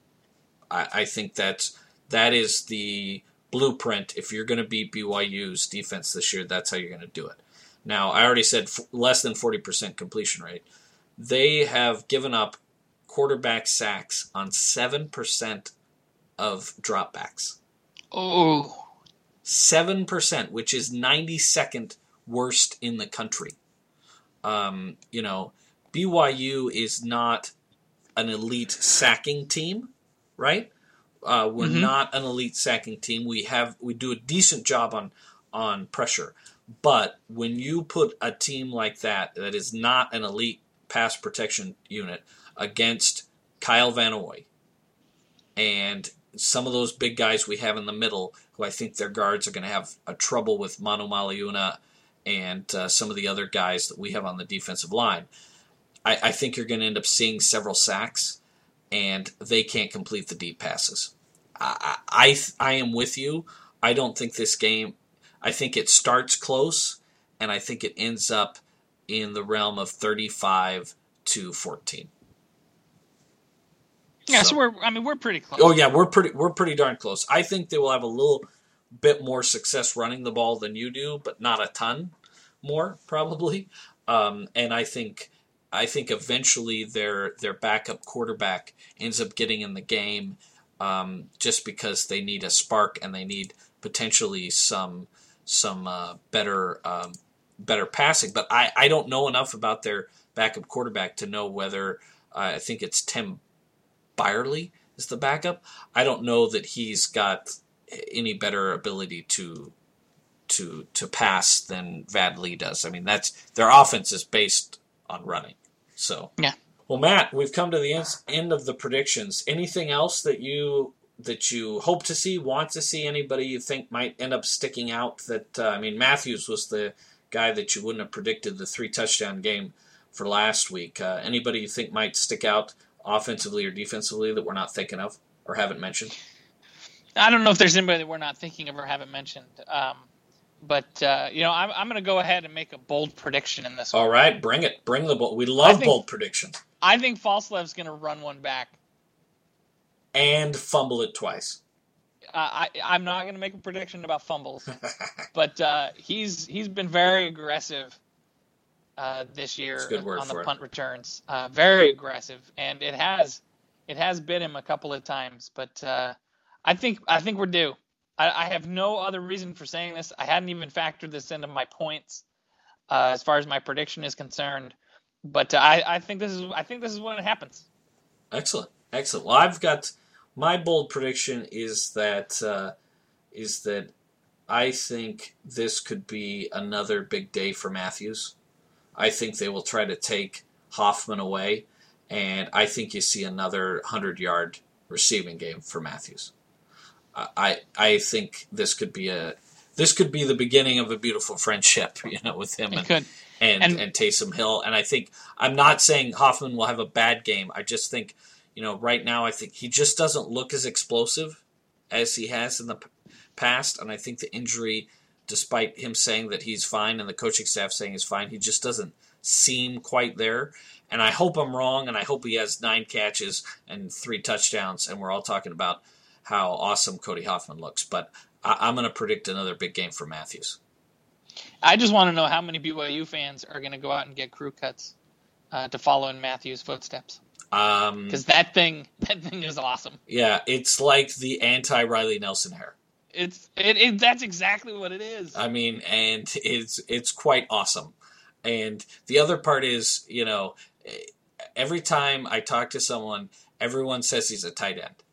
I, I think that's, that is the blueprint. If you're going to beat B Y U's defense this year, that's how you're going to do it. Now, I already said f- less than forty percent completion rate. They have given up quarterback sacks on seven percent of dropbacks. Oh. seven percent, which is ninety-second worst in the country. Um, you know, B Y U is not an elite sacking team, right? Uh, we're mm-hmm. not an elite sacking team. We have we do a decent job on on pressure. But when you put a team like that, that is not an elite pass protection unit, against Kyle Van Noy and some of those big guys we have in the middle, who I think their guards are going to have a trouble with Manu Maliuna and uh, some of the other guys that we have on the defensive line. I, I think you're going to end up seeing several sacks, and they can't complete the deep passes. I, I, I am with you. I don't think this game, I think it starts close, and I think it ends up in the realm of thirty-five to fourteen. Yeah, so, so we're, I mean, we're pretty close. Oh yeah, we're pretty, we're pretty darn close. I think they will have a little bit more success running the ball than you do, but not a ton more, probably. Um, and I think, I think eventually their their backup quarterback ends up getting in the game, um, just because they need a spark and they need potentially some some uh, better um, better passing. But I, I don't know enough about their backup quarterback to know whether uh, I think it's Tim Byerly is the backup. I don't know that he's got any better ability to to to pass than Vad Lee does. I mean, that's their offense is based on running. So yeah. Well, Matt, we've come to the end of the predictions. Anything else that you that you hope to see, want to see? Anybody you think might end up sticking out? That uh, I mean, Matthews was the guy that you wouldn't have predicted the three touchdown game for last week. Uh, anybody you think might stick out offensively or defensively that we're not thinking of or haven't mentioned? I don't know if there's anybody that we're not thinking of or haven't mentioned. Um, but, uh, you know, I'm, I'm going to go ahead and make a bold prediction in this one. All right, bring it. Bring the bold. We love think, bold predictions. I think Falslev's going to run one back. And fumble it twice. Uh, I, I'm not going to make a prediction about fumbles. but uh, he's he's been very aggressive uh, this year on the punt it. returns. Uh, very aggressive. And it has it has bit him a couple of times. But uh, I think I think we're due. I, I have no other reason for saying this. I hadn't even factored this into my points uh, as far as my prediction is concerned. But uh, I, I think this is I think this is when it happens. Excellent, excellent. Well, I've got my bold prediction is that uh, is that I think this could be another big day for Matthews. I think they will try to take Hoffman away, and I think you see another hundred-yard receiving game for Matthews. I I think this could be a this could be the beginning of a beautiful friendship, you know, with him and, and, and and Taysom Hill. And I think I'm not saying Hoffman will have a bad game. I just think, you know, right now I think he just doesn't look as explosive as he has in the p- past. And I think the injury, despite him saying that he's fine and the coaching staff saying he's fine, he just doesn't seem quite there. And I hope I'm wrong, and I hope he has nine catches and three touchdowns, and we're all talking about how awesome Cody Hoffman looks. But I- I'm going to predict another big game for Matthews. I just want to know how many B Y U fans are going to go out and get crew cuts uh, to follow in Matthews' footsteps. Because um, that thing, that thing is awesome. Yeah, it's like the anti-Riley Nelson hair. It's it, it that's exactly what it is. I mean, and it's it's quite awesome. And the other part is, you know, every time I talk to someone, everyone says he's a tight end.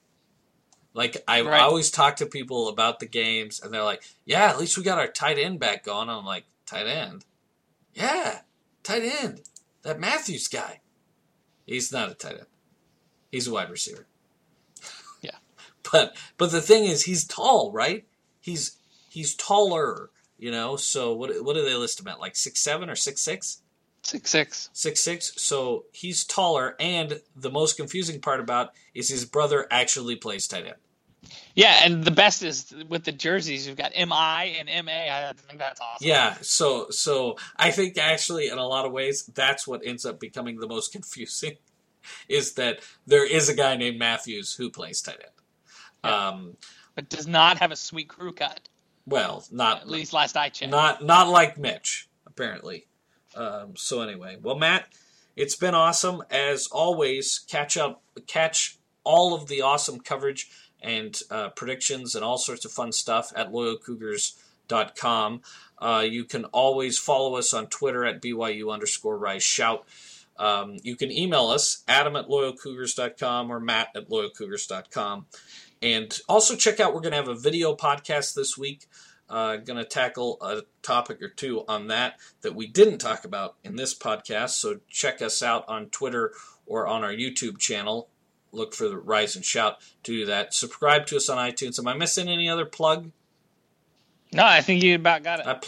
Like, I right. always talk to people about the games, and they're like, yeah, at least we got our tight end back going. I'm like, tight end? Yeah, tight end. That Matthews guy. He's not a tight end. He's a wide receiver. Yeah. But but the thing is, he's tall, right? He's he's taller, you know? So what what do they list him at? Like six seven or six six? six six. six six. So he's taller, and the most confusing part about is his brother actually plays tight end. Yeah, and the best is with the jerseys, you've got M I and M A. I think that's awesome. Yeah, so so I think actually in a lot of ways that's what ends up becoming the most confusing is that there is a guy named Matthews who plays tight end. Yeah. Um, but does not have a sweet crew cut. Well, not at least last I checked. Not not like Mitch, apparently. Um, so anyway, well, Matt, it's been awesome as always. Catch up, catch all of the awesome coverage and uh, predictions and all sorts of fun stuff at loyal cougars dot com. Uh, you can always follow us on Twitter at B Y U underscore Rise Shout. Um, you can email us, Adam at loyal cougars dot com or Matt at loyal cougars dot com. And also check out, we're going to have a video podcast this week. Uh, going to tackle a topic or two on that that we didn't talk about in this podcast. So check us out on Twitter or on our YouTube channel. Look for the Rise and Shout to do that. Subscribe to us on iTunes. Am I missing any other plug? No, I think you about got it. I plugged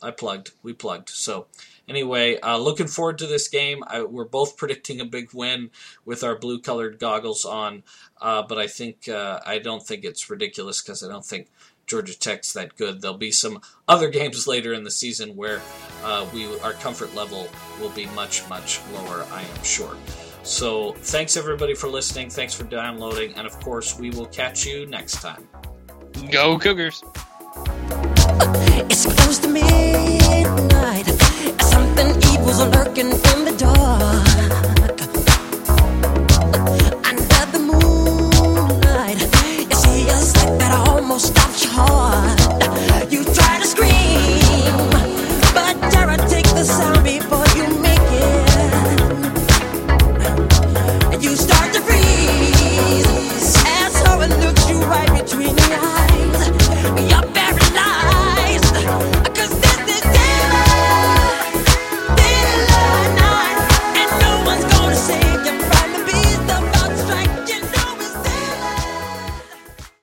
I plugged. We plugged. So anyway, uh, looking forward to this game. I, we're both predicting a big win with our blue-colored goggles on, uh, but I think uh, I don't think it's ridiculous because I don't think Georgia Tech's that good. There'll be some other games later in the season where uh, we our comfort level will be much, much lower, I am sure. So thanks, everybody, for listening. Thanks for downloading. And, of course, we will catch you next time. Go Cougars! It's supposed